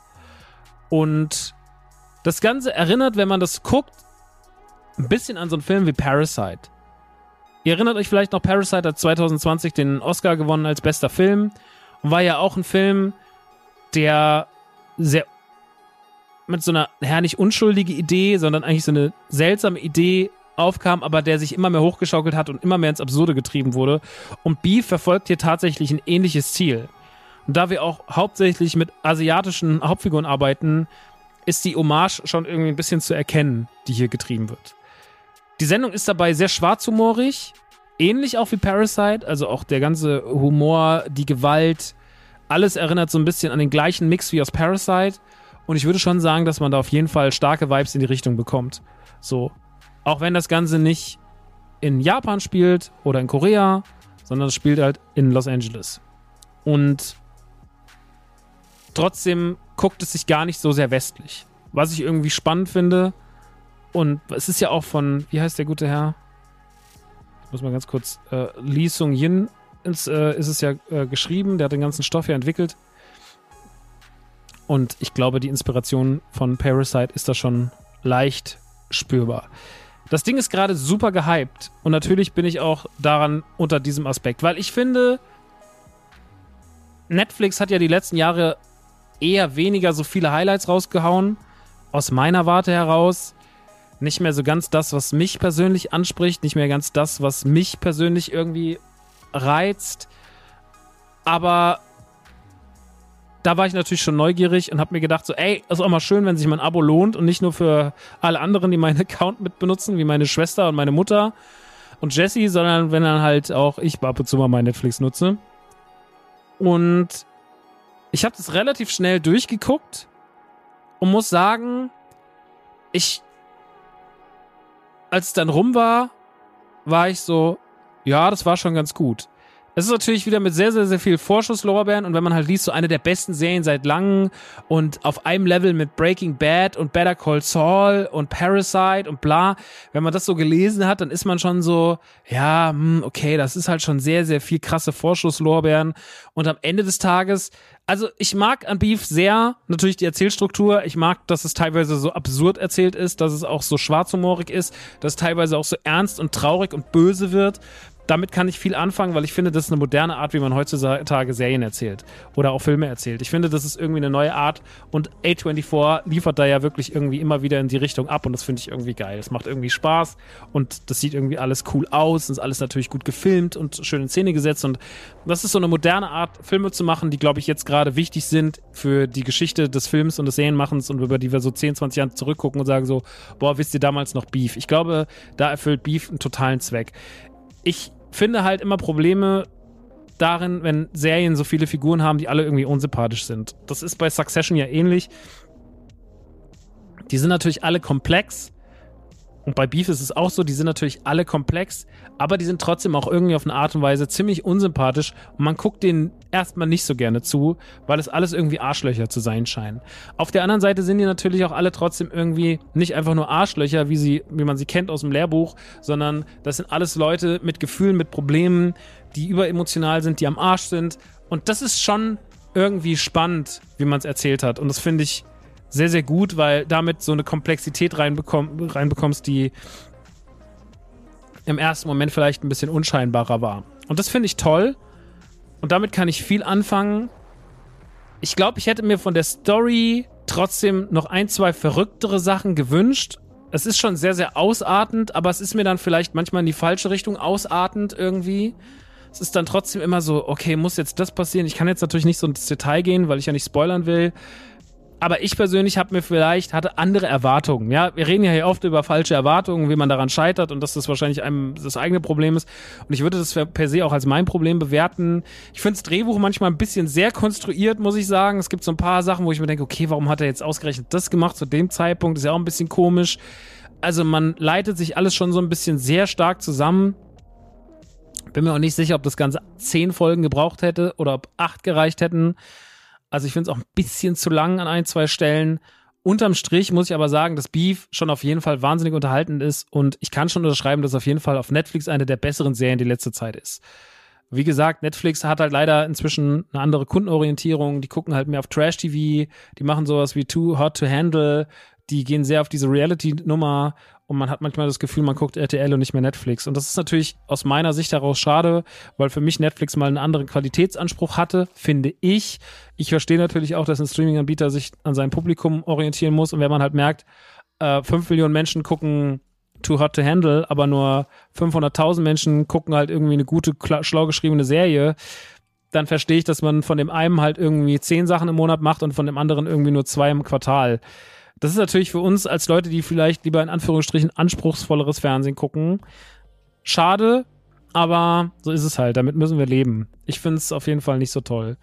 Und das Ganze erinnert, wenn man das guckt, ein bisschen an so einen Film wie Parasite. Ihr erinnert euch vielleicht noch, Parasite hat zwanzig zwanzig den Oscar gewonnen als bester Film und war ja auch ein Film, der sehr mit so einer, ja, nicht unschuldige Idee, sondern eigentlich so eine seltsame Idee aufkam, aber der sich immer mehr hochgeschaukelt hat und immer mehr ins Absurde getrieben wurde. Und Beef verfolgt hier tatsächlich ein ähnliches Ziel. Und da wir auch hauptsächlich mit asiatischen Hauptfiguren arbeiten, ist die Hommage schon irgendwie ein bisschen zu erkennen, die hier getrieben wird. Die Sendung ist dabei sehr schwarzhumorig, ähnlich auch wie Parasite, also auch der ganze Humor, die Gewalt, alles erinnert so ein bisschen an den gleichen Mix wie aus Parasite. Und ich würde schon sagen, dass man da auf jeden Fall starke Vibes in die Richtung bekommt. So. Auch wenn das Ganze nicht in Japan spielt oder in Korea, sondern es spielt halt in Los Angeles. Und trotzdem guckt es sich gar nicht so sehr westlich. Was ich irgendwie spannend finde. Und es ist ja auch von, wie heißt der gute Herr? Ich muss mal ganz kurz, äh, Lee Sung-Yin ist, äh, ist es ja äh, geschrieben. Der hat den ganzen Stoff ja entwickelt. Und ich glaube, die Inspiration von Parasite ist da schon leicht spürbar. Das Ding ist gerade super gehypt und natürlich bin ich auch daran unter diesem Aspekt, weil ich finde, Netflix hat ja die letzten Jahre eher weniger so viele Highlights rausgehauen, aus meiner Warte heraus. Nicht mehr so ganz das, was mich persönlich anspricht, nicht mehr ganz das, was mich persönlich irgendwie reizt, aber da war ich natürlich schon neugierig und habe mir gedacht, so, ey, ist auch mal schön, wenn sich mein Abo lohnt und nicht nur für alle anderen, die meinen Account mit benutzen, wie meine Schwester und meine Mutter und Jessie, sondern wenn dann halt auch ich ab und zu mal mein Netflix nutze. Und ich habe das relativ schnell durchgeguckt und muss sagen, ich, als es dann rum war, war ich so, ja, das war schon ganz gut. Es ist natürlich wieder mit sehr, sehr, sehr viel Vorschusslorbeeren und wenn man halt liest, so eine der besten Serien seit langem und auf einem Level mit Breaking Bad und Better Call Saul und Parasite und bla, wenn man das so gelesen hat, dann ist man schon so, ja, okay, das ist halt schon sehr, sehr viel krasse Vorschusslorbeeren und am Ende des Tages, also ich mag an Beef sehr natürlich die Erzählstruktur, ich mag, dass es teilweise so absurd erzählt ist, dass es auch so schwarzhumorig ist, dass es teilweise auch so ernst und traurig und böse wird. Damit kann ich viel anfangen, weil ich finde, das ist eine moderne Art, wie man heutzutage Serien erzählt oder auch Filme erzählt. Ich finde, das ist irgendwie eine neue Art und A vierundzwanzig liefert da ja wirklich irgendwie immer wieder in die Richtung ab und das finde ich irgendwie geil. Es macht irgendwie Spaß und das sieht irgendwie alles cool aus und ist alles natürlich gut gefilmt und schön in Szene gesetzt und das ist so eine moderne Art, Filme zu machen, die, glaube ich, jetzt gerade wichtig sind für die Geschichte des Films und des Serienmachens und über die wir so zehn, zwanzig Jahre zurückgucken und sagen so, boah, wisst ihr damals noch Beef? Ich glaube, da erfüllt Beef einen totalen Zweck. Ich finde halt immer Probleme darin, wenn Serien so viele Figuren haben, die alle irgendwie unsympathisch sind. Das ist bei Succession ja ähnlich. Die sind natürlich alle komplex. Und bei Beef ist es auch so, die sind natürlich alle komplex, aber die sind trotzdem auch irgendwie auf eine Art und Weise ziemlich unsympathisch und man guckt denen erstmal nicht so gerne zu, weil es alles irgendwie Arschlöcher zu sein scheinen. Auf der anderen Seite sind die natürlich auch alle trotzdem irgendwie nicht einfach nur Arschlöcher, wie sie, wie man sie kennt aus dem Lehrbuch, sondern das sind alles Leute mit Gefühlen, mit Problemen, die überemotional sind, die am Arsch sind und das ist schon irgendwie spannend, wie man es erzählt hat und das finde ich sehr, sehr gut, weil damit so eine Komplexität reinbekomm, reinbekommst, die im ersten Moment vielleicht ein bisschen unscheinbarer war. Und das finde ich toll. Und damit kann ich viel anfangen. Ich glaube, ich hätte mir von der Story trotzdem noch ein, zwei verrücktere Sachen gewünscht. Es ist schon sehr, sehr ausartend, aber es ist mir dann vielleicht manchmal in die falsche Richtung ausartend irgendwie. Es ist dann trotzdem immer so, okay, muss jetzt das passieren? Ich kann jetzt natürlich nicht so ins Detail gehen, weil ich ja nicht spoilern will. Aber ich persönlich habe mir vielleicht, hatte andere Erwartungen. Ja, wir reden ja hier oft über falsche Erwartungen, wie man daran scheitert und dass das wahrscheinlich einem das eigene Problem ist. Und ich würde das per se auch als mein Problem bewerten. Ich finde das Drehbuch manchmal ein bisschen sehr konstruiert, muss ich sagen. Es gibt so ein paar Sachen, wo ich mir denke, okay, warum hat er jetzt ausgerechnet das gemacht zu dem Zeitpunkt? Ist ja auch ein bisschen komisch. Also man leitet sich alles schon so ein bisschen sehr stark zusammen. Bin mir auch nicht sicher, ob das Ganze zehn Folgen gebraucht hätte oder ob acht gereicht hätten. Also ich finde es auch ein bisschen zu lang an ein, zwei Stellen. Unterm Strich muss ich aber sagen, dass Beef schon auf jeden Fall wahnsinnig unterhaltend ist und ich kann schon unterschreiben, dass auf jeden Fall auf Netflix eine der besseren Serien die letzte Zeit ist. Wie gesagt, Netflix hat halt leider inzwischen eine andere Kundenorientierung. Die gucken halt mehr auf Trash-T V, die machen sowas wie Too Hot to Handle, die gehen sehr auf diese Reality-Nummer und man hat manchmal das Gefühl, man guckt R T L und nicht mehr Netflix. Und das ist natürlich aus meiner Sicht heraus schade, weil für mich Netflix mal einen anderen Qualitätsanspruch hatte, finde ich. Ich verstehe natürlich auch, dass ein Streaming-Anbieter sich an sein Publikum orientieren muss und wenn man halt merkt, äh, fünf Millionen Menschen gucken Too Hot to Handle, aber nur fünfhunderttausend Menschen gucken halt irgendwie eine gute, schlau geschriebene Serie, dann verstehe ich, dass man von dem einen halt irgendwie zehn Sachen im Monat macht und von dem anderen irgendwie nur zwei im Quartal. Das ist natürlich für uns als Leute, die vielleicht lieber in Anführungsstrichen anspruchsvolleres Fernsehen gucken, schade, aber so ist es halt, damit müssen wir leben. Ich finde es auf jeden Fall nicht so toll.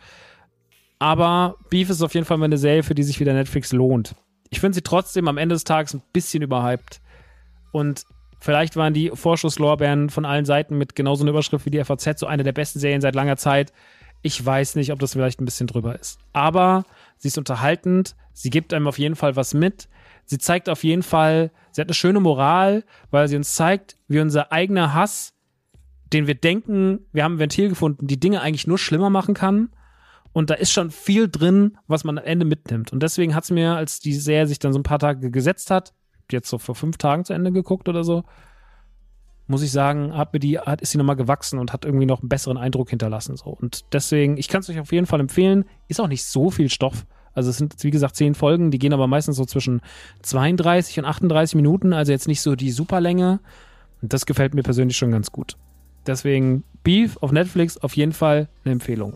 Aber Beef ist auf jeden Fall mal eine Serie, für die sich wieder Netflix lohnt. Ich finde sie trotzdem am Ende des Tages ein bisschen überhyped. Und vielleicht waren die Vorschusslorbeeren von allen Seiten mit genauso einer Überschrift wie die F A Z so eine der besten Serien seit langer Zeit. Ich weiß nicht, ob das vielleicht ein bisschen drüber ist. Aber sie ist unterhaltend, sie gibt einem auf jeden Fall was mit. Sie zeigt auf jeden Fall, sie hat eine schöne Moral, weil sie uns zeigt, wie unser eigener Hass, den wir denken, wir haben ein Ventil gefunden, die Dinge eigentlich nur schlimmer machen kann. Und da ist schon viel drin, was man am Ende mitnimmt. Und deswegen hat es mir, als die Serie sich dann so ein paar Tage gesetzt hat, jetzt so vor fünf Tagen zu Ende geguckt oder so, muss ich sagen, hat mir die, hat, ist sie nochmal gewachsen und hat irgendwie noch einen besseren Eindruck hinterlassen. So. Und deswegen, ich kann es euch auf jeden Fall empfehlen. Ist auch nicht so viel Stoff. Also es sind, wie gesagt, zehn Folgen, die gehen aber meistens so zwischen zweiunddreißig und achtunddreißig Minuten, also jetzt nicht so die Superlänge. Und das gefällt mir persönlich schon ganz gut. Deswegen Beef auf Netflix auf jeden Fall eine Empfehlung.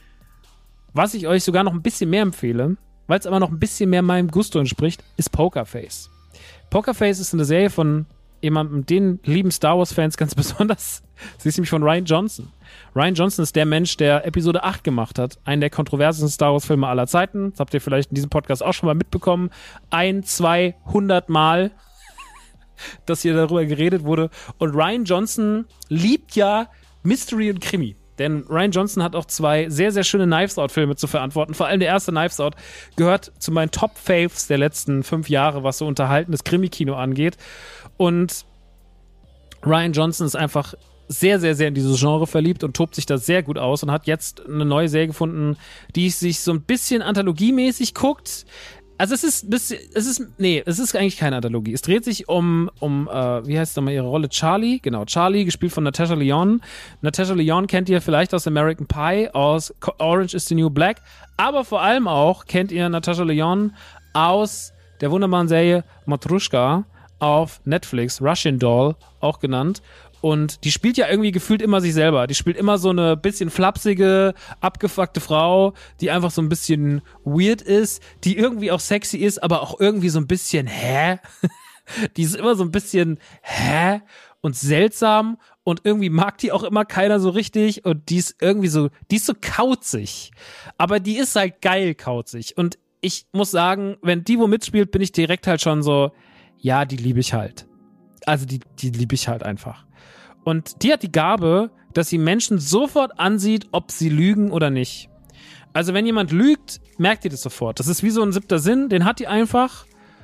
Was ich euch sogar noch ein bisschen mehr empfehle, weil es aber noch ein bisschen mehr meinem Gusto entspricht, ist Poker Face. Poker Face ist eine Serie von jemandem, den lieben Star Wars-Fans ganz besonders. Sie ist nämlich von Rian Johnson. Rian Johnson ist der Mensch, der Episode acht gemacht hat. Einen der kontroversesten Star Wars-Filme aller Zeiten. Das habt ihr vielleicht in diesem Podcast auch schon mal mitbekommen. Ein, zwei, hundert Mal, dass hier darüber geredet wurde. Und Rian Johnson liebt ja Mystery und Krimi. Denn Rian Johnson hat auch zwei sehr, sehr schöne Knives-Out-Filme zu verantworten. Vor allem der erste Knives Out gehört zu meinen Top-Faves der letzten fünf Jahre, was so unterhaltendes Krimi-Kino angeht. Und Rian Johnson ist einfach sehr, sehr, sehr in dieses Genre verliebt und tobt sich da sehr gut aus und hat jetzt eine neue Serie gefunden, die sich so ein bisschen anthologiemäßig guckt. Also es ist, es ist, nee, es ist eigentlich keine Anthologie. Es dreht sich um, um, äh, wie heißt nochmal ihre Rolle? Charlie, genau, Charlie, gespielt von Natasha Lyonne. Natasha Lyonne kennt ihr vielleicht aus American Pie, aus Orange is the New Black, aber vor allem auch kennt ihr Natasha Lyonne aus der wunderbaren Serie Matrushka auf Netflix, Russian Doll, auch genannt. Und die spielt ja irgendwie gefühlt immer sich selber. Die spielt immer so eine bisschen flapsige, abgefuckte Frau, die einfach so ein bisschen weird ist, die irgendwie auch sexy ist, aber auch irgendwie so ein bisschen, hä? Die ist immer so ein bisschen, hä? Und seltsam. Und irgendwie mag die auch immer keiner so richtig. Und die ist irgendwie so, die ist so kauzig. Aber die ist halt geil kauzig. Und ich muss sagen, wenn die wo mitspielt, bin ich direkt halt schon so, ja, die liebe ich halt. Also die, die liebe ich halt einfach. Und die hat die Gabe, dass sie Menschen sofort ansieht, ob sie lügen oder nicht. Also wenn jemand lügt, merkt ihr das sofort. Das ist wie so ein siebter Sinn, den hat die einfach.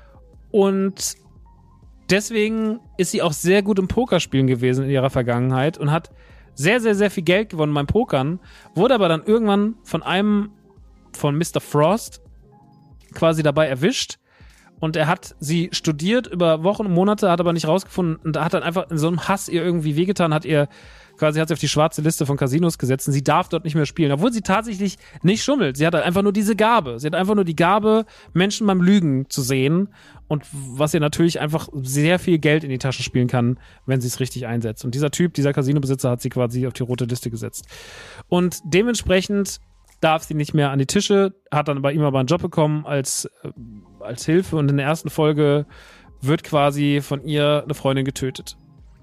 Und deswegen ist sie auch sehr gut im Pokerspielen gewesen in ihrer Vergangenheit und hat sehr, sehr, sehr viel Geld gewonnen beim Pokern, wurde aber dann irgendwann von einem, von Mister Frost quasi dabei erwischt. Und er hat sie studiert über Wochen und Monate, hat aber nicht rausgefunden und hat dann einfach in so einem Hass ihr irgendwie wehgetan, hat ihr quasi hat sie auf die schwarze Liste von Casinos gesetzt und sie darf dort nicht mehr spielen, obwohl sie tatsächlich nicht schummelt. Sie hat halt einfach nur diese Gabe. Sie hat einfach nur die Gabe, Menschen beim Lügen zu sehen und was ihr natürlich einfach sehr viel Geld in die Taschen spielen kann, wenn sie es richtig einsetzt. Und dieser Typ, dieser Casinobesitzer hat sie quasi auf die rote Liste gesetzt. Und dementsprechend darf sie nicht mehr an die Tische, hat dann bei ihm aber einen Job bekommen als, äh, als Hilfe und in der ersten Folge wird quasi von ihr eine Freundin getötet.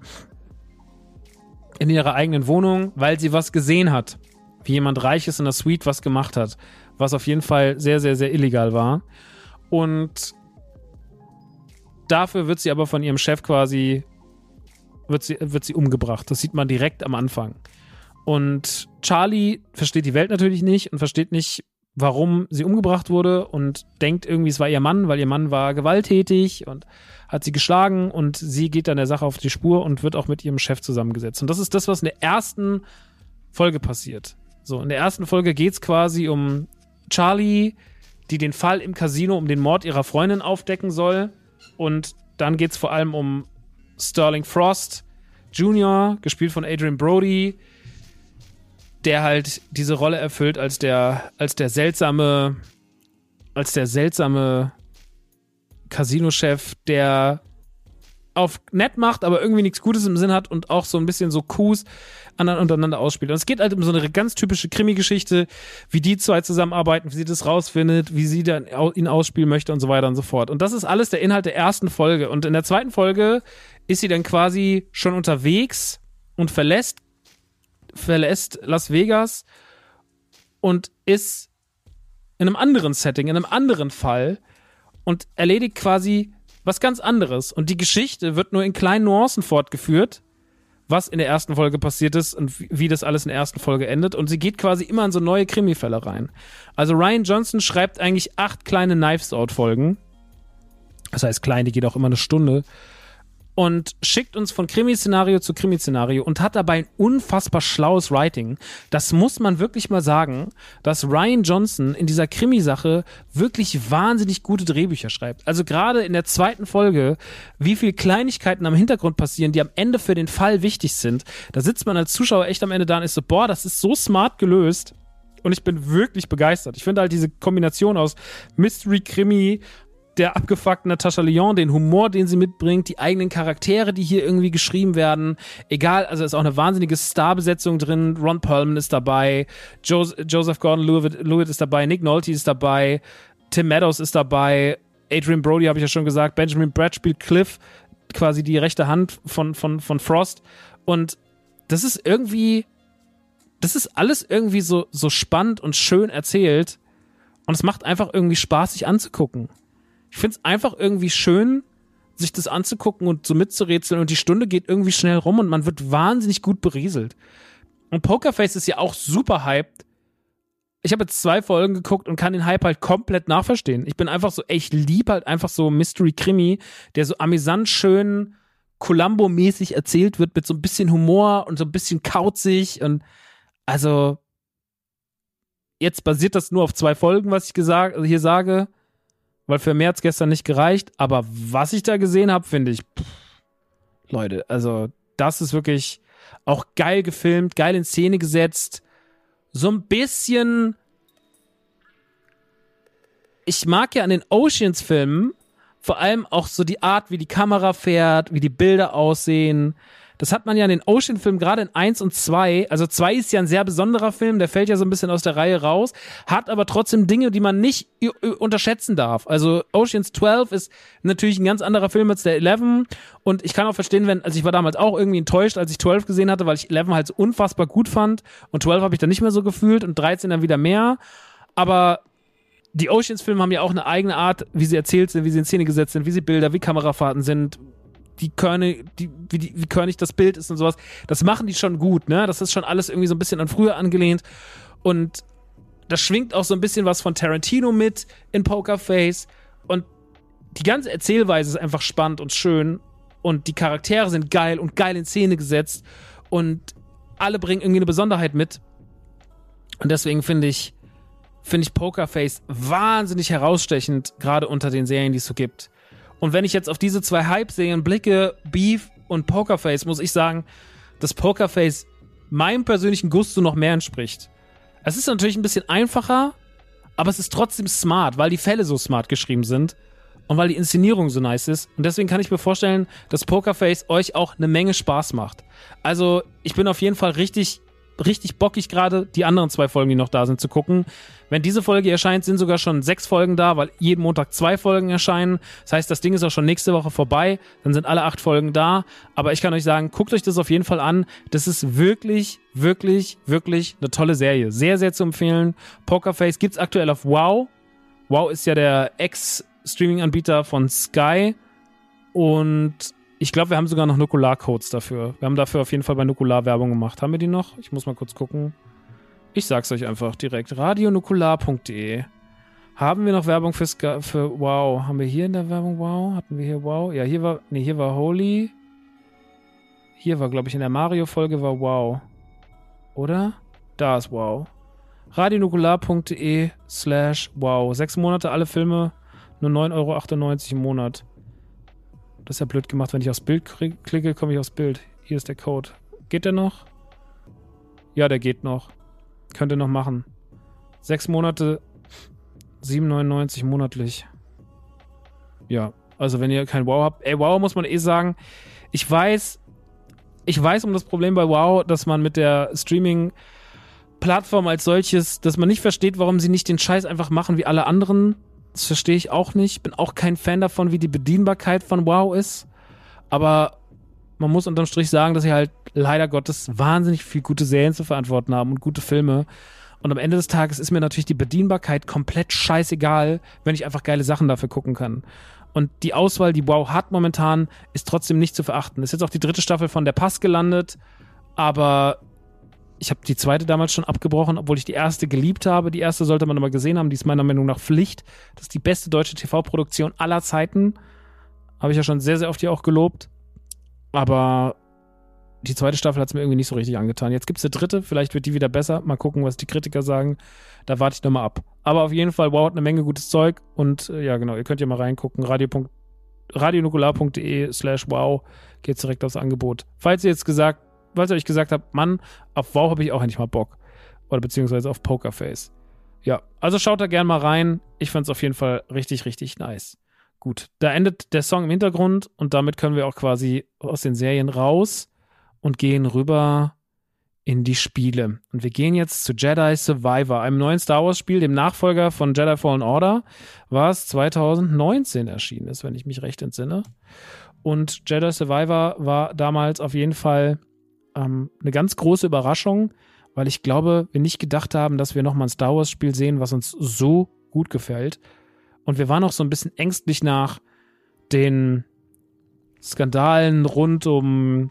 In ihrer eigenen Wohnung, weil sie was gesehen hat. Wie jemand Reiches in der Suite was gemacht hat. Was auf jeden Fall sehr, sehr, sehr illegal war. Und dafür wird sie aber von ihrem Chef quasi, wird sie, wird sie umgebracht. Das sieht man direkt am Anfang. Und Charlie versteht die Welt natürlich nicht und versteht nicht, warum sie umgebracht wurde und denkt irgendwie, es war ihr Mann, weil ihr Mann war gewalttätig und hat sie geschlagen und sie geht dann der Sache auf die Spur und wird auch mit ihrem Chef zusammengesetzt. Und das ist das, was in der ersten Folge passiert. So, in der ersten Folge geht's quasi um Charlie, die den Fall im Casino um den Mord ihrer Freundin aufdecken soll. Und dann geht's vor allem um Sterling Frost Junior, gespielt von Adrian Brody, der halt diese Rolle erfüllt als der, als der seltsame, als der seltsame Casino-Chef, der auf nett macht, aber irgendwie nichts Gutes im Sinn hat und auch so ein bisschen so Coups untereinander ausspielt. Und es geht halt um so eine ganz typische Krimi-Geschichte, wie die zwei zusammenarbeiten, wie sie das rausfindet, wie sie dann ihn ausspielen möchte und so weiter und so fort. Und das ist alles der Inhalt der ersten Folge. Und in der zweiten Folge ist sie dann quasi schon unterwegs und verlässt verlässt Las Vegas und ist in einem anderen Setting, in einem anderen Fall und erledigt quasi was ganz anderes. Und die Geschichte wird nur in kleinen Nuancen fortgeführt, was in der ersten Folge passiert ist und wie das alles in der ersten Folge endet. Und sie geht quasi immer in so neue Krimi-Fälle rein. Also Rian Johnson schreibt eigentlich acht kleine Knives-Out-Folgen. Das heißt klein, die geht auch immer eine Stunde. Und schickt uns von Krimi-Szenario zu Krimi-Szenario und hat dabei ein unfassbar schlaues Writing. Das muss man wirklich mal sagen, dass Rian Johnson in dieser Krimi-Sache wirklich wahnsinnig gute Drehbücher schreibt. Also gerade in der zweiten Folge, wie viel Kleinigkeiten am Hintergrund passieren, die am Ende für den Fall wichtig sind. Da sitzt man als Zuschauer echt am Ende da und ist so, boah, das ist so smart gelöst. Und ich bin wirklich begeistert. Ich finde halt diese Kombination aus Mystery, Krimi, der abgefuckten Natasha Lyonne, den Humor, den sie mitbringt, die eigenen Charaktere, die hier irgendwie geschrieben werden. Egal, also ist auch eine wahnsinnige Starbesetzung drin. Ron Perlman ist dabei, jo- Joseph Gordon-Levitt ist dabei, Nick Nolte ist dabei, Tim Meadows ist dabei, Adrian Brody habe ich ja schon gesagt, Benjamin Bratt spielt Cliff, quasi die rechte Hand von, von, von Frost. Und das ist irgendwie, das ist alles irgendwie so, so spannend und schön erzählt. Und es macht einfach irgendwie Spaß, sich anzugucken. Ich finde es einfach irgendwie schön, sich das anzugucken und so mitzurätseln. Und die Stunde geht irgendwie schnell rum und man wird wahnsinnig gut berieselt. Und Pokerface ist ja auch super hyped. Ich habe jetzt zwei Folgen geguckt und kann den Hype halt komplett nachverstehen. Ich bin einfach so, ey, ich lieb halt einfach so Mystery-Krimi, der so amüsant schön Columbo-mäßig erzählt wird mit so ein bisschen Humor und so ein bisschen kauzig und also jetzt basiert das nur auf zwei Folgen, was ich gesagt, also hier sage, weil für mehr hat's gestern nicht gereicht, aber was ich da gesehen habe, finde ich, pff, Leute, also das ist wirklich auch geil gefilmt, geil in Szene gesetzt, so ein bisschen, ich mag ja an den Oceans-Filmen vor allem auch so die Art, wie die Kamera fährt, wie die Bilder aussehen. Das hat man ja in den Ocean-Filmen, gerade in eins und zwei. Also zwei ist ja ein sehr besonderer Film, der fällt ja so ein bisschen aus der Reihe raus, hat aber trotzdem Dinge, die man nicht unterschätzen darf. Also Oceans zwölf ist natürlich ein ganz anderer Film als der elf. Und ich kann auch verstehen, wenn, also ich war damals auch irgendwie enttäuscht, als ich zwölf gesehen hatte, weil ich elf halt so unfassbar gut fand. Und zwölf habe ich dann nicht mehr so gefühlt und dreizehn dann wieder mehr. Aber die Oceans-Filme haben ja auch eine eigene Art, wie sie erzählt sind, wie sie in Szene gesetzt sind, wie sie Bilder, wie Kamerafahrten sind, die Körne, die, wie, die, wie körnig das Bild ist und sowas. Das machen die schon gut, ne? Das ist schon alles irgendwie so ein bisschen an früher angelehnt. Und das schwingt auch so ein bisschen was von Tarantino mit in Pokerface. Und die ganze Erzählweise ist einfach spannend und schön. Und die Charaktere sind geil und geil in Szene gesetzt. Und alle bringen irgendwie eine Besonderheit mit. Und deswegen finde ich, finde ich Pokerface wahnsinnig herausstechend, gerade unter den Serien, die es so gibt. Und wenn ich jetzt auf diese zwei Hype-Serien blicke, Beef und Pokerface, muss ich sagen, dass Pokerface meinem persönlichen Gusto noch mehr entspricht. Es ist natürlich ein bisschen einfacher, aber es ist trotzdem smart, weil die Fälle so smart geschrieben sind und weil die Inszenierung so nice ist. Und deswegen kann ich mir vorstellen, dass Pokerface euch auch eine Menge Spaß macht. Also ich bin auf jeden Fall richtig richtig bockig gerade, die anderen zwei Folgen, die noch da sind, zu gucken. Wenn diese Folge erscheint, sind sogar schon sechs Folgen da, weil jeden Montag zwei Folgen erscheinen. Das heißt, das Ding ist auch schon nächste Woche vorbei. Dann sind alle acht Folgen da. Aber ich kann euch sagen, guckt euch das auf jeden Fall an. Das ist wirklich, wirklich, wirklich eine tolle Serie. Sehr, sehr zu empfehlen. Pokerface gibt's aktuell auf Wow. Wow ist ja der Ex-Streaming-Anbieter von Sky. Und ich glaube, wir haben sogar noch Nukular-Codes dafür. Wir haben dafür auf jeden Fall bei Nukular Werbung gemacht. Haben wir die noch? Ich muss mal kurz gucken. Ich sag's euch einfach direkt. radionukular punkt de. Haben wir noch Werbung für, Ska- für Wow? Haben wir hier in der Werbung Wow? Hatten wir hier Wow? Ja, hier war, nee, hier war Holy. Hier war, glaube ich, in der Mario-Folge war Wow. Oder? Da ist Wow. radionukular punkt de slash Wow. Sechs Monate, alle Filme, nur neun Euro achtundneunzig im Monat. Das ist ja blöd gemacht, wenn ich aufs Bild klicke, komme ich aufs Bild. Hier ist der Code. Geht der noch? Ja, der geht noch. Könnt ihr noch machen. Sechs Monate, sieben neunundneunzig monatlich. Ja, also wenn ihr kein Wow habt. Ey, Wow muss man eh sagen. Ich weiß, ich weiß um das Problem bei Wow, dass man mit der Streaming-Plattform als solches, dass man nicht versteht, warum sie nicht den Scheiß einfach machen wie alle anderen. Das verstehe ich auch nicht. Bin auch kein Fan davon, wie die Bedienbarkeit von Wow ist. Aber man muss unterm Strich sagen, dass sie halt leider Gottes wahnsinnig viel gute Serien zu verantworten haben und gute Filme. Und am Ende des Tages ist mir natürlich die Bedienbarkeit komplett scheißegal, wenn ich einfach geile Sachen dafür gucken kann. Und die Auswahl, die Wow hat momentan, ist trotzdem nicht zu verachten. Ist jetzt auch die dritte Staffel von Der Pass gelandet. Aber ich habe die zweite damals schon abgebrochen, obwohl ich die erste geliebt habe. Die erste sollte man aber gesehen haben. Die ist meiner Meinung nach Pflicht. Das ist die beste deutsche T V-Produktion aller Zeiten. Habe ich ja schon sehr, sehr oft hier auch gelobt. Aber die zweite Staffel hat es mir irgendwie nicht so richtig angetan. Jetzt gibt es eine dritte. Vielleicht wird die wieder besser. Mal gucken, was die Kritiker sagen. Da warte ich nochmal ab. Aber auf jeden Fall, Wow hat eine Menge gutes Zeug. Und äh, ja, genau, ihr könnt ja mal reingucken. Radio. radionukular punkt de slash Wow geht direkt aufs Angebot. Falls ihr jetzt gesagt Falls ihr euch gesagt habt, Mann, auf Wow habe ich auch endlich mal Bock. Oder beziehungsweise auf Pokerface. Ja, also schaut da gerne mal rein. Ich fand es auf jeden Fall richtig, richtig nice. Gut, da endet der Song im Hintergrund und damit können wir auch quasi aus den Serien raus und gehen rüber in die Spiele. Und wir gehen jetzt zu Jedi Survivor, einem neuen Star Wars Spiel, dem Nachfolger von Jedi Fallen Order, was zwanzig neunzehn erschienen ist, wenn ich mich recht entsinne. Und Jedi Survivor war damals auf jeden Fall ähm, eine ganz große Überraschung, weil ich glaube, wir nicht gedacht haben, dass wir nochmal ein Star Wars-Spiel sehen, was uns so gut gefällt. Und wir waren auch so ein bisschen ängstlich nach den Skandalen rund um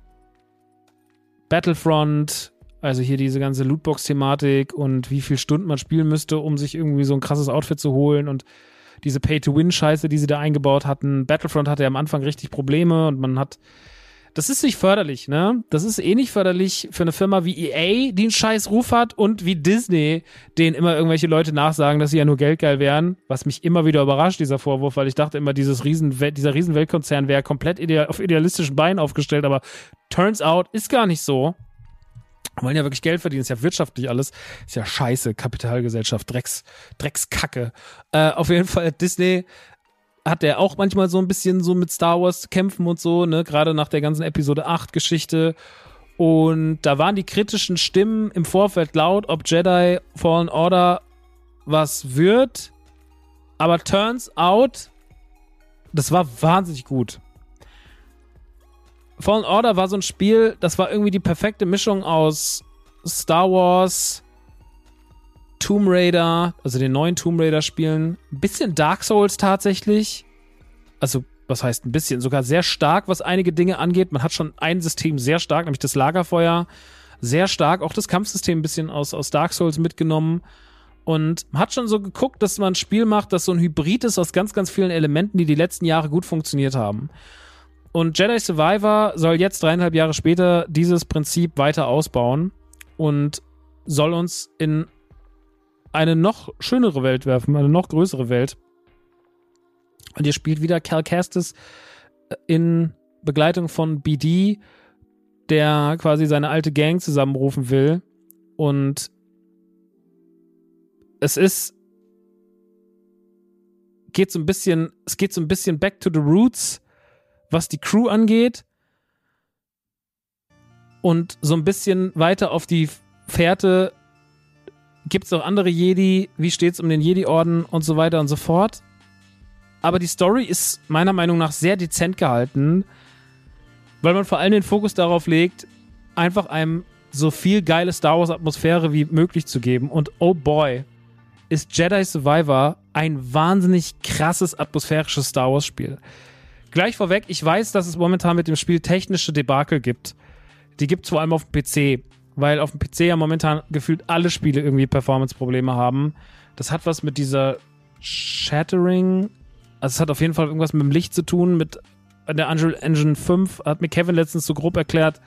Battlefront, also hier diese ganze Lootbox-Thematik und wie viel Stunden man spielen müsste, um sich irgendwie so ein krasses Outfit zu holen und diese Pay-to-Win-Scheiße, die sie da eingebaut hatten. Battlefront hatte ja am Anfang richtig Probleme und man hat, das ist nicht förderlich, ne? Das ist eh nicht förderlich für eine Firma wie E A, die einen scheiß Ruf hat, und wie Disney, denen immer irgendwelche Leute nachsagen, dass sie ja nur geldgeil wären, was mich immer wieder überrascht, dieser Vorwurf, weil ich dachte immer, dieses riesen, dieser riesen Weltkonzern wäre komplett ideal, auf idealistischen Beinen aufgestellt, aber turns out, ist gar nicht so. Wollen ja wirklich Geld verdienen, ist ja wirtschaftlich alles, ist ja scheiße, Kapitalgesellschaft, Drecks, Dreckskacke. Äh, auf jeden Fall, Disney hat der auch manchmal so ein bisschen so mit Star Wars zu kämpfen und so, ne, gerade nach der ganzen Episode acht Geschichte. Und da waren die kritischen Stimmen im Vorfeld laut, ob Jedi Fallen Order was wird. Aber turns out, das war wahnsinnig gut. Fallen Order war so ein Spiel, das war irgendwie die perfekte Mischung aus Star Wars, Tomb Raider, also den neuen Tomb Raider Spielen, ein bisschen Dark Souls tatsächlich. Also, was heißt ein bisschen? Sogar sehr stark, was einige Dinge angeht. Man hat schon ein System sehr stark, nämlich das Lagerfeuer. Sehr stark, auch das Kampfsystem ein bisschen aus, aus Dark Souls mitgenommen. Und man hat schon so geguckt, dass man ein Spiel macht, das so ein Hybrid ist aus ganz, ganz vielen Elementen, die die letzten Jahre gut funktioniert haben. Und Jedi Survivor soll jetzt dreieinhalb Jahre später dieses Prinzip weiter ausbauen und soll uns in eine noch schönere Welt werfen, eine noch größere Welt. Und ihr spielt wieder Cal Kestis in Begleitung von B D, der quasi seine alte Gang zusammenrufen will. Und es ist geht so ein bisschen, es geht so ein bisschen back to the roots, was die Crew angeht, und so ein bisschen weiter auf die Fährte gibt es auch andere Jedi, wie steht's um den Jedi-Orden und so weiter und so fort. Aber die Story ist meiner Meinung nach sehr dezent gehalten, weil man vor allem den Fokus darauf legt, einfach einem so viel geile Star Wars-Atmosphäre wie möglich zu geben. Und oh boy, ist Jedi Survivor ein wahnsinnig krasses atmosphärisches Star Wars-Spiel. Gleich vorweg, ich weiß, dass es momentan mit dem Spiel technische Debakel gibt. Die gibt es vor allem auf dem P C, weil auf dem P C ja momentan gefühlt alle Spiele irgendwie Performance-Probleme haben. Das hat was mit dieser Shattering, also es hat auf jeden Fall irgendwas mit dem Licht zu tun, mit der Unreal Engine fünf, hat mir Kevin letztens so grob erklärt.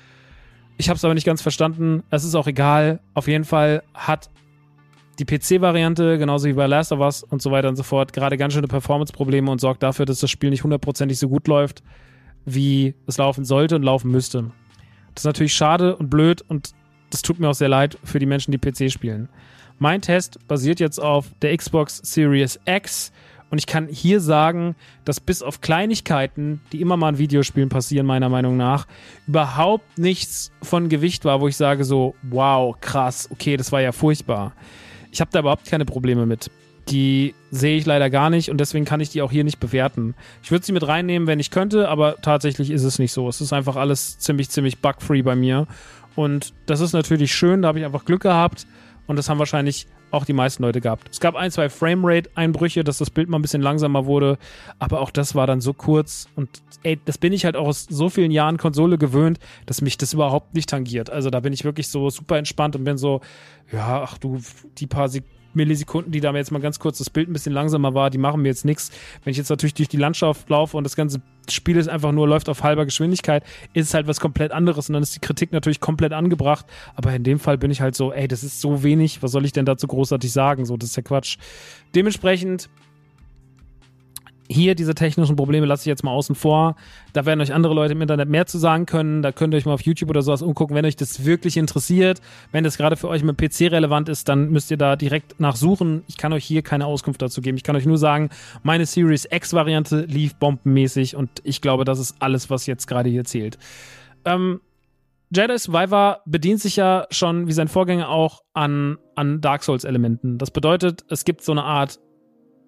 Ich habe es aber nicht ganz verstanden. Es ist auch egal. Auf jeden Fall hat die P C-Variante, genauso wie bei Last of Us und so weiter und so fort, gerade ganz schöne Performance-Probleme und sorgt dafür, dass das Spiel nicht hundertprozentig so gut läuft, wie es laufen sollte und laufen müsste. Das ist natürlich schade und blöd, und das tut mir auch sehr leid für die Menschen, die P C spielen. Mein Test basiert jetzt auf der Xbox Series X, und ich kann hier sagen, dass bis auf Kleinigkeiten, die immer mal in Videospielen passieren, meiner Meinung nach, überhaupt nichts von Gewicht war, wo ich sage so, wow, krass, okay, das war ja furchtbar. Ich habe da überhaupt keine Probleme mit. Die sehe ich leider gar nicht, und deswegen kann ich die auch hier nicht bewerten. Ich würde sie mit reinnehmen, wenn ich könnte, aber tatsächlich ist es nicht so. Es ist einfach alles ziemlich, ziemlich bugfree bei mir, und das ist natürlich schön, da habe ich einfach Glück gehabt, und das haben wahrscheinlich auch die meisten Leute gehabt. Es gab ein, zwei Framerate-Einbrüche, dass das Bild mal ein bisschen langsamer wurde, aber auch das war dann so kurz, und ey, das bin ich halt auch aus so vielen Jahren Konsole gewöhnt, dass mich das überhaupt nicht tangiert. Also da bin ich wirklich so super entspannt und bin so, ja, ach du, die paar Sek- Millisekunden, die da jetzt mal ganz kurz das Bild ein bisschen langsamer war, die machen mir jetzt nichts. Wenn ich jetzt natürlich durch die Landschaft laufe und das ganze Spiel ist einfach nur, läuft auf halber Geschwindigkeit, ist es halt was komplett anderes, und dann ist die Kritik natürlich komplett angebracht. Aber in dem Fall bin ich halt so, ey, das ist so wenig, was soll ich denn dazu großartig sagen? So, das ist ja Quatsch. Dementsprechend hier diese technischen Probleme lasse ich jetzt mal außen vor. Da werden euch andere Leute im Internet mehr zu sagen können. Da könnt ihr euch mal auf YouTube oder sowas umgucken, wenn euch das wirklich interessiert. Wenn das gerade für euch mit P C relevant ist, dann müsst ihr da direkt nachsuchen. Ich kann euch hier keine Auskunft dazu geben. Ich kann euch nur sagen, meine Series X-Variante lief bombenmäßig, und ich glaube, das ist alles, was jetzt gerade hier zählt. Ähm, Jedi Survivor bedient sich ja schon, wie sein Vorgänger auch, an, an Dark Souls-Elementen. Das bedeutet, es gibt so eine Art,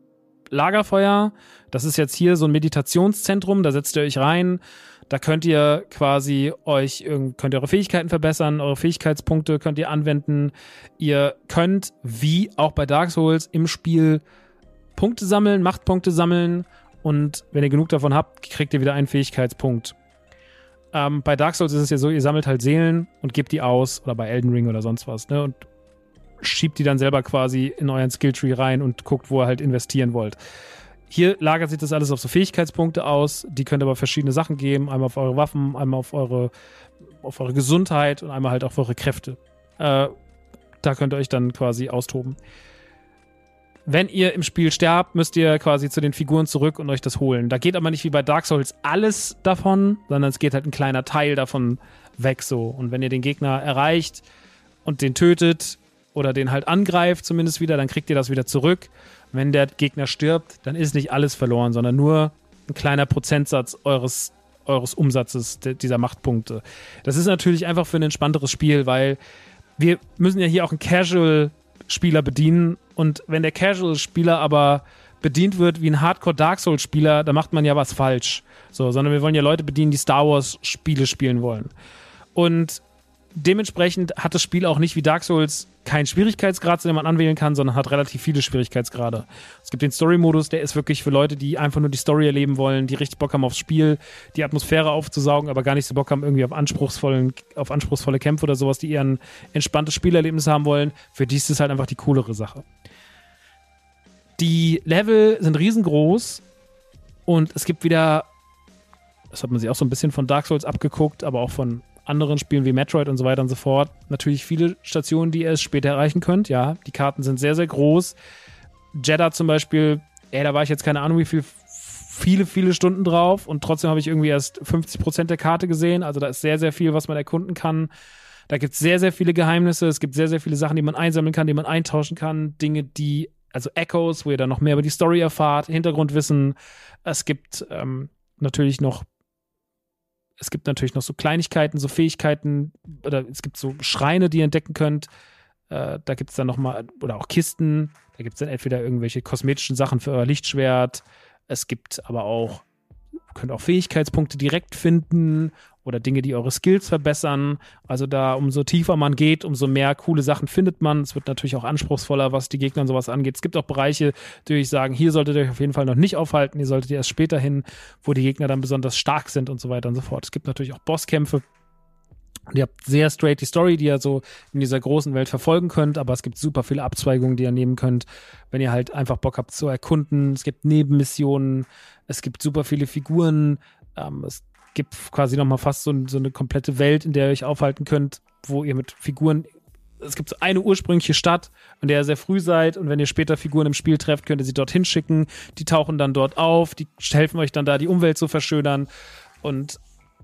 Lagerfeuer. Das ist jetzt hier so ein Meditationszentrum, da setzt ihr euch rein. Da könnt ihr quasi euch, könnt ihr eure Fähigkeiten verbessern, eure Fähigkeitspunkte könnt ihr anwenden. Ihr könnt, wie auch bei Dark Souls, im Spiel Punkte sammeln, Machtpunkte sammeln und wenn ihr genug davon habt, kriegt ihr wieder einen Fähigkeitspunkt. Ähm, bei Dark Souls ist es ja so, ihr sammelt halt Seelen und gebt die aus oder bei Elden Ring oder sonst was, ne, und schiebt die dann selber quasi in euren Skilltree rein und guckt, wo ihr halt investieren wollt. Hier lagert sich das alles auf so Fähigkeitspunkte aus, die könnt ihr aber verschiedene Sachen geben, einmal auf eure Waffen, einmal auf eure, auf eure Gesundheit und einmal halt auf eure Kräfte. Äh, da könnt ihr euch dann quasi austoben. Wenn ihr im Spiel sterbt, müsst ihr quasi zu den Figuren zurück und euch das holen. Da geht aber nicht wie bei Dark Souls alles davon, sondern es geht halt ein kleiner Teil davon weg so. Und wenn ihr den Gegner erreicht und den tötet oder den halt angreift zumindest wieder, dann kriegt ihr das wieder zurück. Wenn der Gegner stirbt, dann ist nicht alles verloren, sondern nur ein kleiner Prozentsatz eures, eures Umsatzes de, dieser Machtpunkte. Das ist natürlich einfach für ein entspannteres Spiel, weil wir müssen ja hier auch einen Casual-Spieler bedienen und wenn der Casual-Spieler aber bedient wird wie ein Hardcore-Dark Souls-Spieler, dann macht man ja was falsch. So, sondern wir wollen ja Leute bedienen, die Star Wars-Spiele spielen wollen. Und dementsprechend hat das Spiel auch nicht wie Dark Souls keinen Schwierigkeitsgrad, den man anwählen kann, sondern hat relativ viele Schwierigkeitsgrade. Es gibt den Story-Modus, der ist wirklich für Leute, die einfach nur die Story erleben wollen, die richtig Bock haben aufs Spiel, die Atmosphäre aufzusaugen, aber gar nicht so Bock haben irgendwie auf, anspruchsvollen, auf anspruchsvolle Kämpfe oder sowas, die eher ein entspanntes Spielerlebnis haben wollen. Für die ist es halt einfach die coolere Sache. Die Level sind riesengroß und es gibt wieder, das hat man sich auch so ein bisschen von Dark Souls abgeguckt, aber auch von anderen Spielen wie Metroid und so weiter und so fort. Natürlich viele Stationen, die ihr erst später erreichen könnt. Ja, die Karten sind sehr, sehr groß. Jeddah zum Beispiel, ey, da war ich jetzt keine Ahnung, wie viel, viele, viele Stunden drauf und trotzdem habe ich irgendwie erst fünfzig Prozent der Karte gesehen. Also da ist sehr, sehr viel, was man erkunden kann. Da gibt es sehr, sehr viele Geheimnisse. Es gibt sehr, sehr viele Sachen, die man einsammeln kann, die man eintauschen kann. Dinge, die, also Echoes, wo ihr dann noch mehr über die Story erfahrt, Hintergrundwissen. Es gibt ähm, natürlich noch Es gibt natürlich noch so Kleinigkeiten, so Fähigkeiten, oder es gibt so Schreine, die ihr entdecken könnt. Äh, da gibt es dann nochmal, oder auch Kisten. Da gibt es dann entweder irgendwelche kosmetischen Sachen für euer Lichtschwert. Es gibt aber auch, ihr könnt auch Fähigkeitspunkte direkt finden oder Dinge, die eure Skills verbessern. Also da, umso tiefer man geht, umso mehr coole Sachen findet man. Es wird natürlich auch anspruchsvoller, was die Gegner und sowas angeht. Es gibt auch Bereiche, die euch sagen, hier solltet ihr euch auf jeden Fall noch nicht aufhalten. Hier solltet ihr erst später hin, wo die Gegner dann besonders stark sind und so weiter und so fort. Es gibt natürlich auch Bosskämpfe. Und ihr habt sehr straight die Story, die ihr so in dieser großen Welt verfolgen könnt, aber es gibt super viele Abzweigungen, die ihr nehmen könnt, wenn ihr halt einfach Bock habt zu erkunden. Es gibt Nebenmissionen, es gibt super viele Figuren, ähm, es gibt quasi nochmal fast so, so eine komplette Welt, in der ihr euch aufhalten könnt, wo ihr mit Figuren, es gibt so eine ursprüngliche Stadt, in der ihr sehr früh seid und wenn ihr später Figuren im Spiel trefft, könnt ihr sie dorthin schicken, die tauchen dann dort auf, die helfen euch dann da, die Umwelt zu verschönern und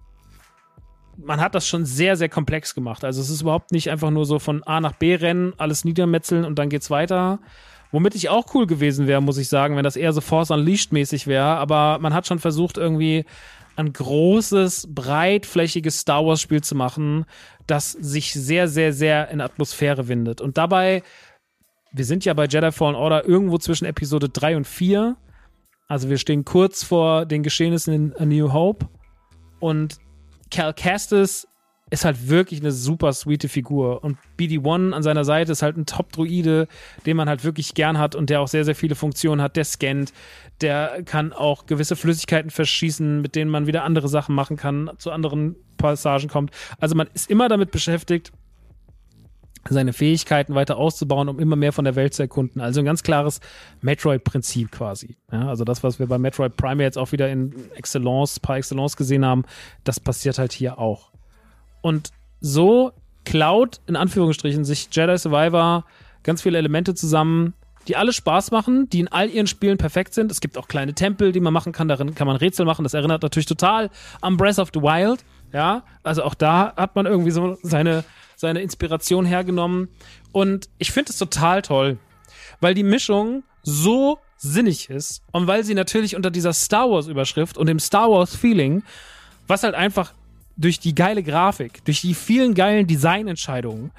man hat das schon sehr, sehr komplex gemacht. Also es ist überhaupt nicht einfach nur so von A nach B rennen, alles niedermetzeln und dann geht's weiter. Womit ich auch cool gewesen wäre, muss ich sagen, wenn das eher so Force Unleashed mäßig wäre, aber man hat schon versucht irgendwie ein großes, breitflächiges Star Wars Spiel zu machen, das sich sehr, sehr, sehr in Atmosphäre windet. Und dabei, wir sind ja bei Jedi Fallen Order irgendwo zwischen Episode drei und vier. Also wir stehen kurz vor den Geschehnissen in A New Hope. Und Cal Kestis ist halt wirklich eine super sweete Figur. Und B D eins an seiner Seite ist halt ein Top-Droide, den man halt wirklich gern hat und der auch sehr, sehr viele Funktionen hat. Der scannt, der kann auch gewisse Flüssigkeiten verschießen, mit denen man wieder andere Sachen machen kann, zu anderen Passagen kommt. Also man ist immer damit beschäftigt, seine Fähigkeiten weiter auszubauen, um immer mehr von der Welt zu erkunden. Also ein ganz klares Metroid-Prinzip quasi. Ja, also das, was wir bei Metroid Prime jetzt auch wieder in Excellence, par Excellence gesehen haben, das passiert halt hier auch. Und so klaut, in Anführungsstrichen, sich Jedi Survivor ganz viele Elemente zusammen, die alle Spaß machen, die in all ihren Spielen perfekt sind. Es gibt auch kleine Tempel, die man machen kann, darin kann man Rätsel machen. Das erinnert natürlich total an Breath of the Wild. Ja, also auch da hat man irgendwie so seine, seine Inspiration hergenommen. Und ich finde es total toll, weil die Mischung so sinnig ist und weil sie natürlich unter dieser Star Wars-Überschrift und dem Star Wars-Feeling, was halt einfach durch die geile Grafik, durch die vielen geilen Designentscheidungen,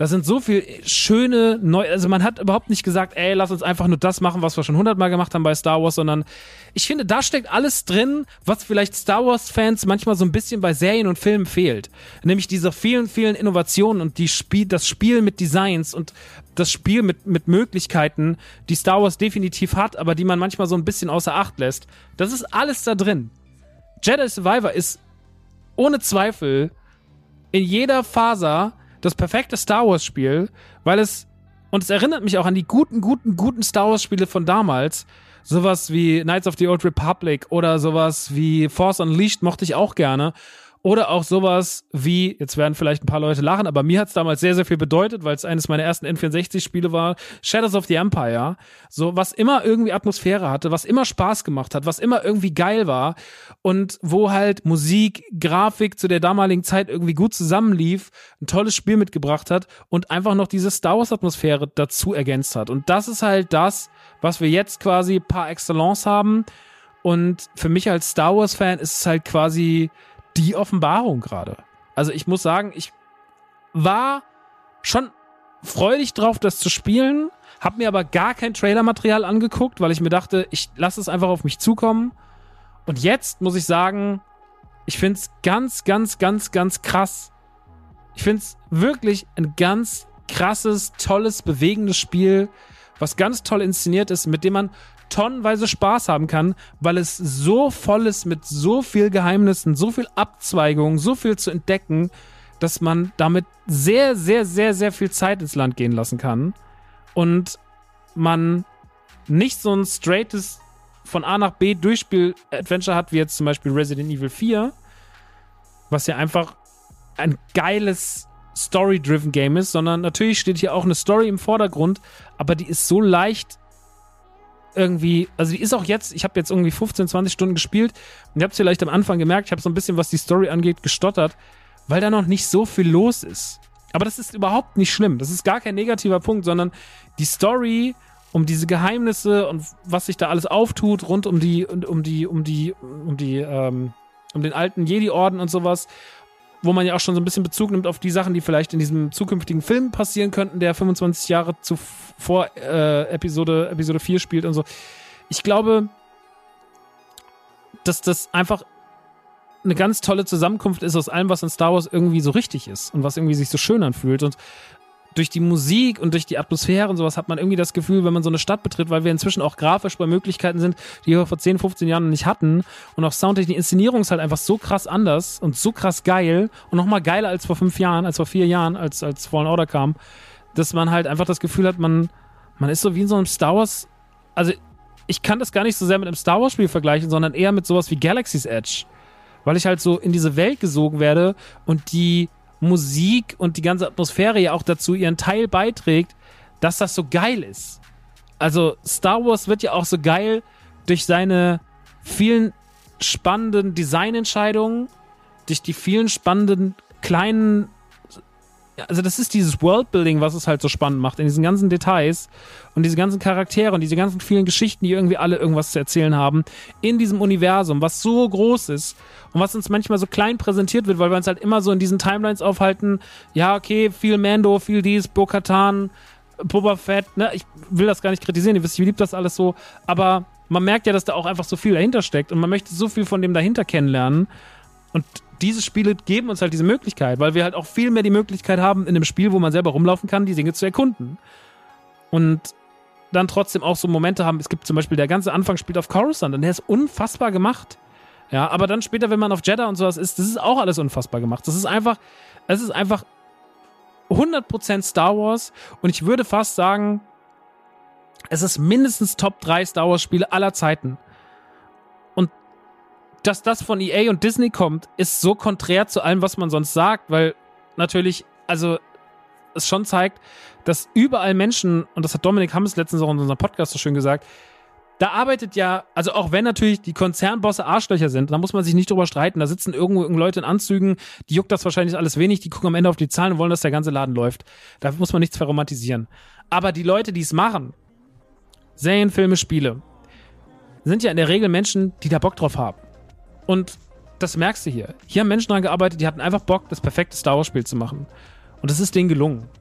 Da sind so viel schöne, neu, also man hat überhaupt nicht gesagt, ey, lass uns einfach nur das machen, was wir schon hundertmal gemacht haben bei Star Wars, sondern ich finde, da steckt alles drin, was vielleicht Star Wars-Fans manchmal so ein bisschen bei Serien und Filmen fehlt. Nämlich diese vielen, vielen Innovationen und die Spiel, das Spiel mit Designs und das Spiel mit, mit Möglichkeiten, die Star Wars definitiv hat, aber die man manchmal so ein bisschen außer Acht lässt. Das ist alles da drin. Jedi Survivor ist ohne Zweifel in jeder Faser das perfekte Star Wars Spiel, weil es, und es erinnert mich auch an die guten, guten, guten Star Wars Spiele von damals, sowas wie Knights of the Old Republic oder sowas wie Force Unleashed mochte ich auch gerne. Oder auch sowas wie, jetzt werden vielleicht ein paar Leute lachen, aber mir hat es damals sehr, sehr viel bedeutet, weil es eines meiner ersten N vierundsechzig Spiele war, Shadows of the Empire. So, was immer irgendwie Atmosphäre hatte, was immer Spaß gemacht hat, was immer irgendwie geil war und wo halt Musik, Grafik zu der damaligen Zeit irgendwie gut zusammenlief, ein tolles Spiel mitgebracht hat und einfach noch diese Star Wars Atmosphäre dazu ergänzt hat. Und das ist halt das, was wir jetzt quasi par excellence haben. Und für mich als Star Wars Fan ist es halt quasi die Offenbarung gerade. Also ich muss sagen, ich war schon freudig drauf, das zu spielen, hab mir aber gar kein Trailermaterial angeguckt, weil ich mir dachte, ich lasse es einfach auf mich zukommen. Und jetzt muss ich sagen, ich find's ganz, ganz, ganz, ganz krass. Ich find's wirklich ein ganz krasses, tolles, bewegendes Spiel, was ganz toll inszeniert ist, mit dem man tonnenweise Spaß haben kann, weil es so voll ist mit so viel Geheimnissen, so viel Abzweigungen, so viel zu entdecken, dass man damit sehr, sehr, sehr, sehr viel Zeit ins Land gehen lassen kann und man nicht so ein straightes von A nach B Durchspiel-Adventure hat, wie jetzt zum Beispiel Resident Evil vier, was ja einfach ein geiles Story-driven Game ist, sondern natürlich steht hier auch eine Story im Vordergrund, aber die ist so leicht irgendwie, also die ist auch jetzt, ich habe jetzt irgendwie fünfzehn, zwanzig Stunden gespielt und ihr habt es vielleicht am Anfang gemerkt, ich habe so ein bisschen, was die Story angeht, gestottert, weil da noch nicht so viel los ist. Aber das ist überhaupt nicht schlimm, das ist gar kein negativer Punkt, sondern die Story um diese Geheimnisse und was sich da alles auftut rund um die, um die, um die, um die, ähm, um den alten Jedi-Orden und sowas, wo man ja auch schon so ein bisschen Bezug nimmt auf die Sachen, die vielleicht in diesem zukünftigen Film passieren könnten, der fünfundzwanzig Jahre zuvor äh, Episode, Episode vier spielt und so. Ich glaube, dass das einfach eine ganz tolle Zusammenkunft ist aus allem, was in Star Wars irgendwie so richtig ist und was irgendwie sich so schön anfühlt. Und durch die Musik und durch die Atmosphäre und sowas hat man irgendwie das Gefühl, wenn man so eine Stadt betritt, weil wir inzwischen auch grafisch bei Möglichkeiten sind, die wir vor zehn, fünfzehn Jahren noch nicht hatten und auch Soundtechnik, die Inszenierung ist halt einfach so krass anders und so krass geil und nochmal geiler als vor fünf Jahren, als vor vier Jahren, als, als Fallen Order kam, dass man halt einfach das Gefühl hat, man, man ist so wie in so einem Star Wars, also ich kann das gar nicht so sehr mit einem Star Wars Spiel vergleichen, sondern eher mit sowas wie Galaxy's Edge, weil ich halt so in diese Welt gesogen werde und die Musik und die ganze Atmosphäre ja auch dazu ihren Teil beiträgt, dass das so geil ist. Also Star Wars wird ja auch so geil durch seine vielen spannenden Designentscheidungen, durch die vielen spannenden kleinen, also das ist dieses Worldbuilding, was es halt so spannend macht, in diesen ganzen Details und diese ganzen Charaktere und diese ganzen vielen Geschichten, die irgendwie alle irgendwas zu erzählen haben, in diesem Universum, was so groß ist und was uns manchmal so klein präsentiert wird, weil wir uns halt immer so in diesen Timelines aufhalten, ja, okay, viel Mando, viel dies, Bo-Katan, Boba Fett, ne, ich will das gar nicht kritisieren, ihr wisst, ich liebe das alles so, aber man merkt ja, dass da auch einfach so viel dahinter steckt und man möchte so viel von dem dahinter kennenlernen und diese Spiele geben uns halt diese Möglichkeit, weil wir halt auch viel mehr die Möglichkeit haben, in einem Spiel, wo man selber rumlaufen kann, die Dinge zu erkunden. Und dann trotzdem auch so Momente haben, es gibt zum Beispiel, der ganze Anfang spielt auf Coruscant und der ist unfassbar gemacht. Ja, aber dann später, wenn man auf Jeddah und sowas ist, das ist auch alles unfassbar gemacht. Das ist einfach, es ist einfach hundert Prozent Star Wars und ich würde fast sagen, es ist mindestens Top drei Star Wars Spiele aller Zeiten. Und dass das von E A und Disney kommt, ist so konträr zu allem, was man sonst sagt, weil natürlich, also es schon zeigt, dass überall Menschen, und das hat Dominik Hammes letztens auch in unserem Podcast so schön gesagt, da arbeitet ja, also auch wenn natürlich die Konzernbosse Arschlöcher sind, da muss man sich nicht drüber streiten, da sitzen irgendwo Leute in Anzügen, die juckt das wahrscheinlich alles wenig, die gucken am Ende auf die Zahlen und wollen, dass der ganze Laden läuft. Da muss man nichts verromantisieren. Aber die Leute, die es machen, Serien, Filme, Spiele, sind ja in der Regel Menschen, die da Bock drauf haben. Und das merkst du hier. Hier haben Menschen dran gearbeitet, die hatten einfach Bock, das perfekte Star Wars Spiel zu machen. Und das ist denen gelungen.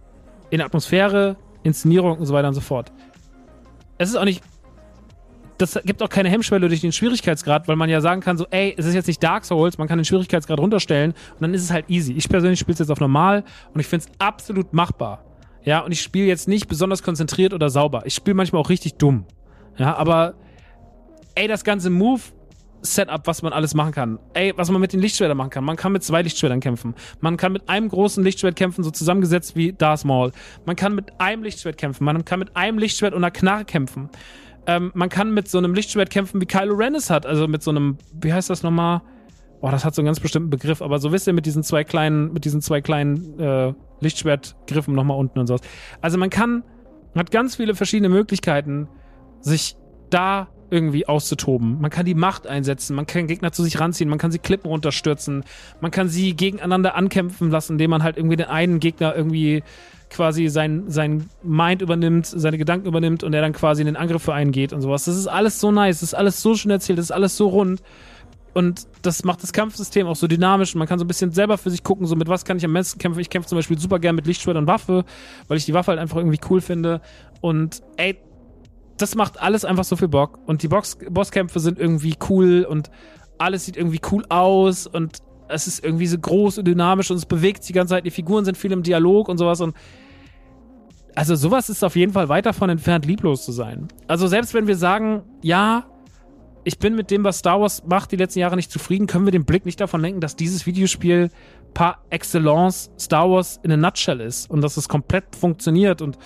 in Atmosphäre, Inszenierung und so weiter und so fort. Es ist auch nicht, das gibt auch keine Hemmschwelle durch den Schwierigkeitsgrad, weil man ja sagen kann so, ey, es ist jetzt nicht Dark Souls, man kann den Schwierigkeitsgrad runterstellen und dann ist es halt easy. Ich persönlich spiele es jetzt auf normal und ich finde es absolut machbar. Ja, und ich spiele jetzt nicht besonders konzentriert oder sauber. Ich spiele manchmal auch richtig dumm. Ja, aber ey, das ganze Move-Setup, was man alles machen kann. Ey, was man mit den Lichtschwertern machen kann. Man kann mit zwei Lichtschwertern kämpfen. Man kann mit einem großen Lichtschwert kämpfen, so zusammengesetzt wie Darth Maul. Man kann mit einem Lichtschwert kämpfen. Man kann mit einem Lichtschwert und einer Knarre kämpfen. Ähm, man kann mit so einem Lichtschwert kämpfen, wie Kylo Ren es hat. Also mit so einem, wie heißt das nochmal? Boah, das hat so einen ganz bestimmten Begriff. Aber so wisst ihr, mit diesen zwei kleinen, mit diesen zwei kleinen äh, Lichtschwertgriffen nochmal unten und sowas. Also man kann, man hat ganz viele verschiedene Möglichkeiten, sich da irgendwie auszutoben. Man kann die Macht einsetzen, man kann Gegner zu sich ranziehen, man kann sie Klippen runterstürzen, man kann sie gegeneinander ankämpfen lassen, indem man halt irgendwie den einen Gegner irgendwie quasi sein, sein Mind übernimmt, seine Gedanken übernimmt und er dann quasi in den Angriff für einen geht und sowas. Das ist alles so nice, das ist alles so schön erzählt, das ist alles so rund. Und das macht das Kampfsystem auch so dynamisch. Man kann so ein bisschen selber für sich gucken, so mit was kann ich am besten kämpfen. Ich kämpfe zum Beispiel super gern mit Lichtschwert und Waffe, weil ich die Waffe halt einfach irgendwie cool finde. Und ey, das macht alles einfach so viel Bock. Und die Box- Bosskämpfe sind irgendwie cool und alles sieht irgendwie cool aus und es ist irgendwie so groß und dynamisch und es bewegt sich die ganze Zeit. Die Figuren sind viel im Dialog und sowas. Und also sowas ist auf jeden Fall weit davon entfernt, lieblos zu sein. Also selbst wenn wir sagen, ja, ich bin mit dem, was Star Wars macht, die letzten Jahre nicht zufrieden, können wir den Blick nicht davon lenken, dass dieses Videospiel par excellence Star Wars in a nutshell ist und dass es komplett funktioniert und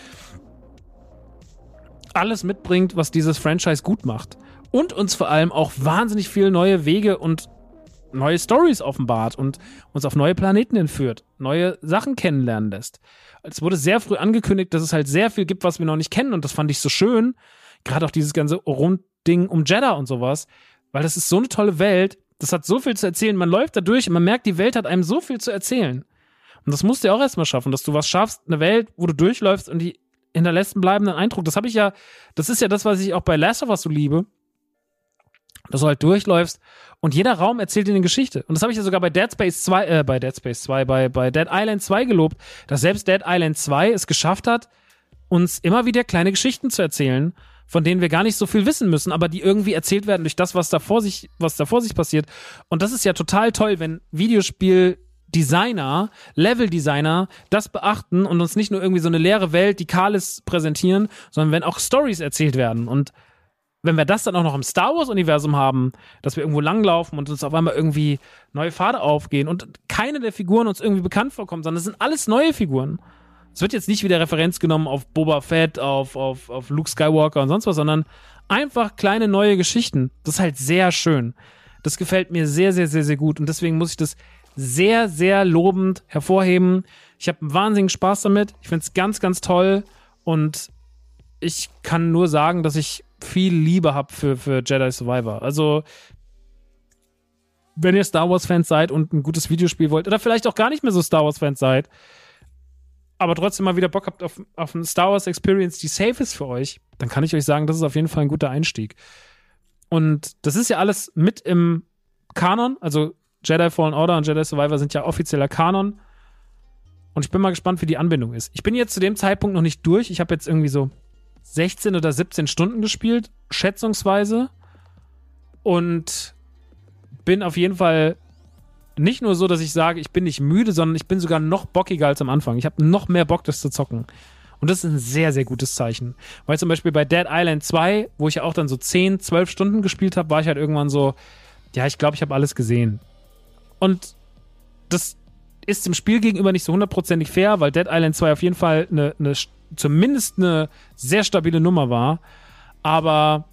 alles mitbringt, was dieses Franchise gut macht. Und uns vor allem auch wahnsinnig viele neue Wege und neue Storys offenbart und uns auf neue Planeten entführt, neue Sachen kennenlernen lässt. Es wurde sehr früh angekündigt, dass es halt sehr viel gibt, was wir noch nicht kennen und das fand ich so schön. Gerade auch dieses ganze Rundding um Jeddah und sowas, weil das ist so eine tolle Welt, das hat so viel zu erzählen, man läuft da durch und man merkt, die Welt hat einem so viel zu erzählen. Und das musst du ja auch erstmal schaffen, dass du was schaffst, eine Welt, wo du durchläufst und die hinterlässt einen bleibenden Eindruck. Das habe ich ja, das ist ja das, was ich auch bei Last of Us so liebe, dass du halt durchläufst und jeder Raum erzählt dir eine Geschichte. Und das habe ich ja sogar bei Dead Space zwei, äh, bei Dead Space zwei, bei, bei Dead Island zwei gelobt, dass selbst Dead Island zwei es geschafft hat, uns immer wieder kleine Geschichten zu erzählen, von denen wir gar nicht so viel wissen müssen, aber die irgendwie erzählt werden durch das, was da vor sich, was da vor sich passiert. Und das ist ja total toll, wenn Videospieldesigner, Leveldesigner das beachten und uns nicht nur irgendwie so eine leere Welt, die kahl ist, präsentieren, sondern wenn auch Storys erzählt werden. Und wenn wir das dann auch noch im Star Wars-Universum haben, dass wir irgendwo langlaufen und uns auf einmal irgendwie neue Pfade aufgehen und keine der Figuren uns irgendwie bekannt vorkommt, sondern es sind alles neue Figuren. Es wird jetzt nicht wieder Referenz genommen auf Boba Fett, auf, auf, auf Luke Skywalker und sonst was, sondern einfach kleine neue Geschichten. Das ist halt sehr schön. Das gefällt mir sehr, sehr, sehr, sehr gut. Und deswegen muss ich das sehr, sehr lobend hervorheben. Ich habe einen wahnsinnigen Spaß damit. Ich finde es ganz, ganz toll. Und ich kann nur sagen, dass ich viel Liebe habe für, für Jedi Survivor. Also, wenn ihr Star Wars-Fans seid und ein gutes Videospiel wollt, oder vielleicht auch gar nicht mehr so Star Wars-Fans seid, aber trotzdem mal wieder Bock habt auf, auf eine Star Wars Experience, die safe ist für euch, dann kann ich euch sagen, das ist auf jeden Fall ein guter Einstieg. Und das ist ja alles mit im Kanon, also Jedi Fallen Order und Jedi Survivor sind ja offizieller Kanon. Und ich bin mal gespannt, wie die Anbindung ist. Ich bin jetzt zu dem Zeitpunkt noch nicht durch. Ich habe jetzt irgendwie so sechzehn oder siebzehn Stunden gespielt, schätzungsweise. Und bin auf jeden Fall nicht nur so, dass ich sage, ich bin nicht müde, sondern ich bin sogar noch bockiger als am Anfang. Ich habe noch mehr Bock, das zu zocken. Und das ist ein sehr, sehr gutes Zeichen. Weil zum Beispiel bei Dead Island zwei, wo ich ja auch dann so zehn, zwölf Stunden gespielt habe, war ich halt irgendwann so, ja, ich glaube, ich habe alles gesehen. Und das ist dem Spiel gegenüber nicht so hundertprozentig fair, weil Dead Island zwei auf jeden Fall eine, eine zumindest eine sehr stabile Nummer war. Aber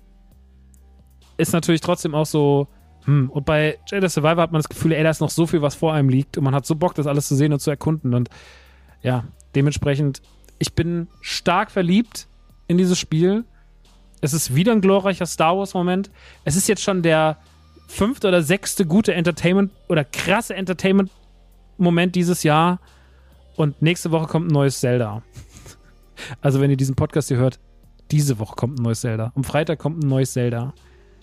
ist natürlich trotzdem auch so, hm, und bei Jedi Survivor hat man das Gefühl, ey, da ist noch so viel, was vor einem liegt und man hat so Bock, das alles zu sehen und zu erkunden und ja, dementsprechend, ich bin stark verliebt in dieses Spiel. Es ist wieder ein glorreicher Star Wars-Moment. Es ist jetzt schon der fünfte oder sechste gute Entertainment oder krasse Entertainment-Moment dieses Jahr und nächste Woche kommt ein neues Zelda. Also wenn ihr diesen Podcast hier hört, diese Woche kommt ein neues Zelda. Am Freitag kommt ein neues Zelda.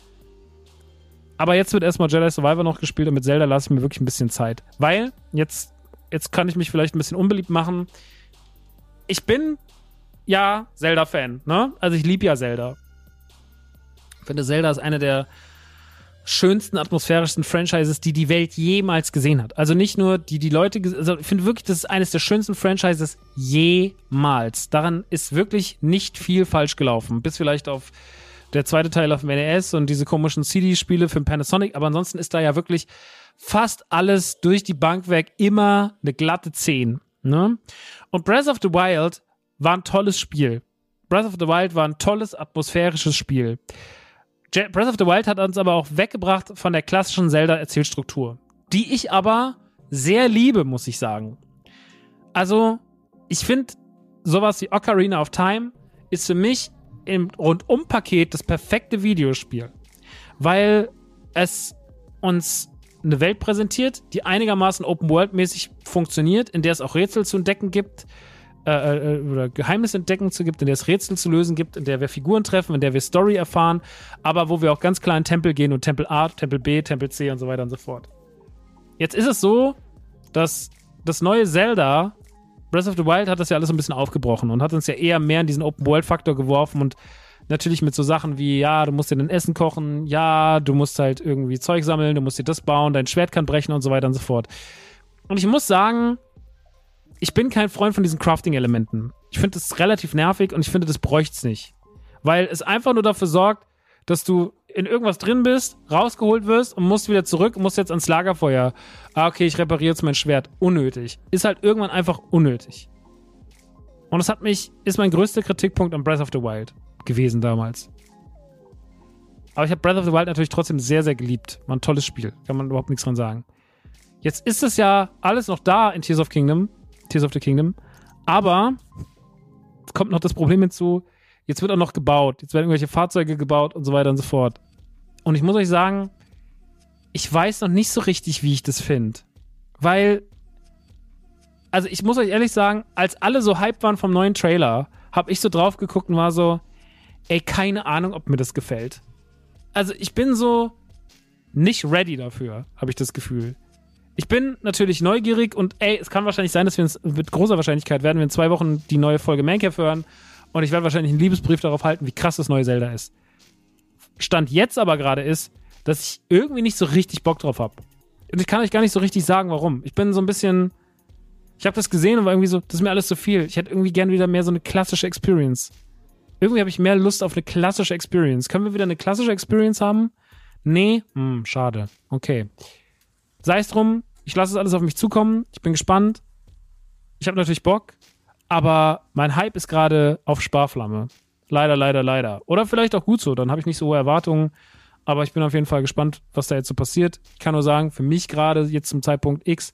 Aber jetzt wird erstmal Jedi Survivor noch gespielt und mit Zelda lasse ich mir wirklich ein bisschen Zeit. Weil, jetzt, jetzt kann ich mich vielleicht ein bisschen unbeliebt machen. ich bin ja Zelda-Fan, ne? Also ich liebe ja Zelda. Ich finde, Zelda ist eine der schönsten, atmosphärischsten Franchises, die die Welt jemals gesehen hat. Also nicht nur die die Leute, also ich finde wirklich, das ist eines der schönsten Franchises jemals. Daran ist wirklich nicht viel falsch gelaufen. Bis vielleicht auf der zweite Teil auf dem N E S und diese komischen C D-Spiele für den Panasonic, aber ansonsten ist da ja wirklich fast alles durch die Bank weg immer eine glatte zehn. Ne? Und Breath of the Wild war ein tolles Spiel. Breath of the Wild war ein tolles, atmosphärisches Spiel. Breath of the Wild hat uns aber auch weggebracht von der klassischen Zelda-Erzählstruktur, die ich aber sehr liebe, muss ich sagen. Also, ich finde, sowas wie Ocarina of Time ist für mich im Rundum-Paket das perfekte Videospiel, weil es uns eine Welt präsentiert, die einigermaßen Open-World-mäßig funktioniert, in der es auch Rätsel zu entdecken gibt, äh, oder Geheimnisse entdecken zu gibt, in der es Rätsel zu lösen gibt, in der wir Figuren treffen, in der wir Story erfahren, aber wo wir auch ganz klar in Tempel gehen und Tempel A, Tempel B, Tempel C und so weiter und so fort. Jetzt ist es so, dass das neue Zelda, Breath of the Wild, hat das ja alles ein bisschen aufgebrochen und hat uns ja eher mehr in diesen Open-World-Faktor geworfen und natürlich mit so Sachen wie, ja, du musst dir dein Essen kochen, ja, du musst halt irgendwie Zeug sammeln, du musst dir das bauen, dein Schwert kann brechen und so weiter und so fort. Und ich muss sagen, ich bin kein Freund von diesen Crafting-Elementen. Ich finde das relativ nervig und ich finde, das bräucht's nicht. Weil es einfach nur dafür sorgt, dass du in irgendwas drin bist, rausgeholt wirst und musst wieder zurück und musst jetzt ans Lagerfeuer. Ah, okay, ich repariere jetzt mein Schwert. Unnötig. Ist halt irgendwann einfach unnötig. Und das hat mich, ist mein größter Kritikpunkt an Breath of the Wild gewesen damals. Aber ich habe Breath of the Wild natürlich trotzdem sehr, sehr geliebt. War ein tolles Spiel. Kann man überhaupt nichts dran sagen. Jetzt ist es ja alles noch da in Tears of Kingdom. Tears of the Kingdom. Aber es kommt noch das Problem hinzu, jetzt wird auch noch gebaut. Jetzt werden irgendwelche Fahrzeuge gebaut und so weiter und so fort. Und ich muss euch sagen, ich weiß noch nicht so richtig, wie ich das finde. Weil, also ich muss euch ehrlich sagen, als alle so hyped waren vom neuen Trailer, habe ich so drauf geguckt und war so, ey, keine Ahnung, ob mir das gefällt. Also ich bin so nicht ready dafür, habe ich das Gefühl. Ich bin natürlich neugierig und ey, es kann wahrscheinlich sein, dass wir uns, mit großer Wahrscheinlichkeit werden wir in zwei Wochen die neue Folge Mancave hören und ich werde wahrscheinlich einen Liebesbrief darauf halten, wie krass das neue Zelda ist. Stand jetzt aber gerade ist, dass ich irgendwie nicht so richtig Bock drauf habe. Und ich kann euch gar nicht so richtig sagen, warum. Ich bin so ein bisschen, ich habe das gesehen und war irgendwie so, das ist mir alles zu viel. Ich hätte irgendwie gerne wieder mehr so eine klassische Experience. Irgendwie habe ich mehr Lust auf eine klassische Experience. Können wir wieder eine klassische Experience haben? Nee? Hm, schade. Okay. Sei es drum, ich lasse es alles auf mich zukommen. Ich bin gespannt. Ich habe natürlich Bock. Aber mein Hype ist gerade auf Sparflamme. Leider, leider, leider. Oder vielleicht auch gut so. Dann habe ich nicht so hohe Erwartungen. Aber ich bin auf jeden Fall gespannt, was da jetzt so passiert. Ich kann nur sagen, für mich gerade jetzt zum Zeitpunkt X,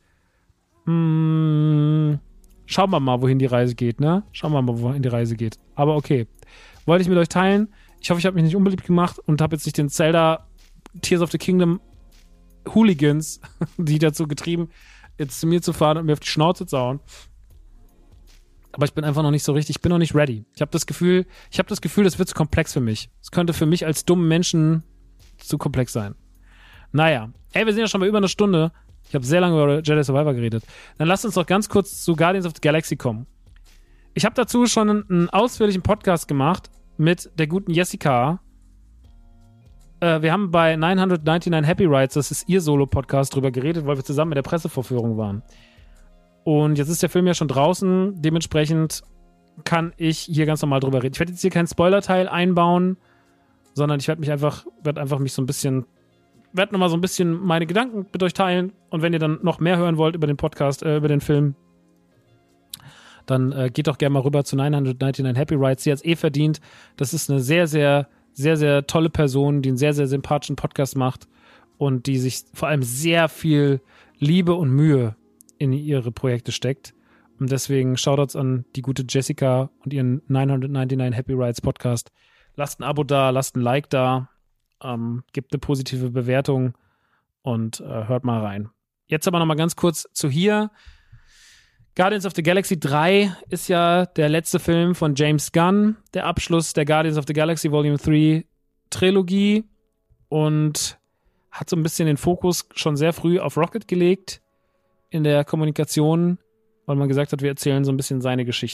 mh, schauen wir mal, wohin die Reise geht, ne? Schauen wir mal, wohin die Reise geht. Aber okay. Wollte ich mit euch teilen. Ich hoffe, ich habe mich nicht unbeliebt gemacht und habe jetzt nicht den Zelda Tears of the Kingdom Hooligans, die dazu getrieben, jetzt zu mir zu fahren und mir auf die Schnauze zu hauen. Aber ich bin einfach noch nicht so richtig, ich bin noch nicht ready. Ich habe das Gefühl, ich habe das Gefühl, das wird zu komplex für mich. Es könnte für mich als dummen Menschen zu komplex sein. Naja, ey, wir sind ja schon bei über einer Stunde. Ich habe sehr lange über Jedi Survivor geredet. Dann lasst uns doch ganz kurz zu Guardians of the Galaxy kommen. Ich habe dazu schon einen, einen ausführlichen Podcast gemacht mit der guten Jessica. Äh, wir haben bei neunhundertneunundneunzig Happy Rides, das ist ihr Solo-Podcast, drüber geredet, weil wir zusammen mit der Pressevorführung waren. Und jetzt ist der Film ja schon draußen, dementsprechend kann ich hier ganz normal drüber reden. Ich werde jetzt hier keinen Spoiler-Teil einbauen, sondern ich werde mich einfach, werde einfach mich so ein bisschen, werde nochmal so ein bisschen meine Gedanken mit euch teilen. Und wenn ihr dann noch mehr hören wollt über den Podcast, äh, über den Film, dann äh, geht doch gerne mal rüber zu neunhundertneunundneunzig Happy Rides. Sie hat es eh verdient. Das ist eine sehr, sehr, sehr, sehr tolle Person, die einen sehr, sehr sympathischen Podcast macht und die sich vor allem sehr viel Liebe und Mühe in ihre Projekte steckt. Und deswegen Shoutouts an die gute Jessica und ihren neunhundertneunundneunzig Happy Rides Podcast. Lasst ein Abo da, lasst ein Like da, ähm, gebt eine positive Bewertung und äh, hört mal rein. Jetzt aber nochmal ganz kurz zu hier. Guardians of the Galaxy drei ist ja der letzte Film von James Gunn, der Abschluss der Guardians of the Galaxy Volume drei Trilogie und hat so ein bisschen den Fokus schon sehr früh auf Rocket gelegt in der Kommunikation, weil man gesagt hat, wir erzählen so ein bisschen seine Geschichte.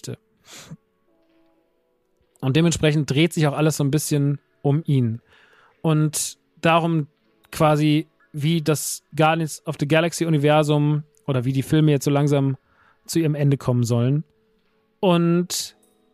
Und dementsprechend dreht sich auch alles so ein bisschen um ihn. Und darum quasi, wie das Guardians of the Galaxy-Universum oder wie die Filme jetzt so langsam zu ihrem Ende kommen sollen. Und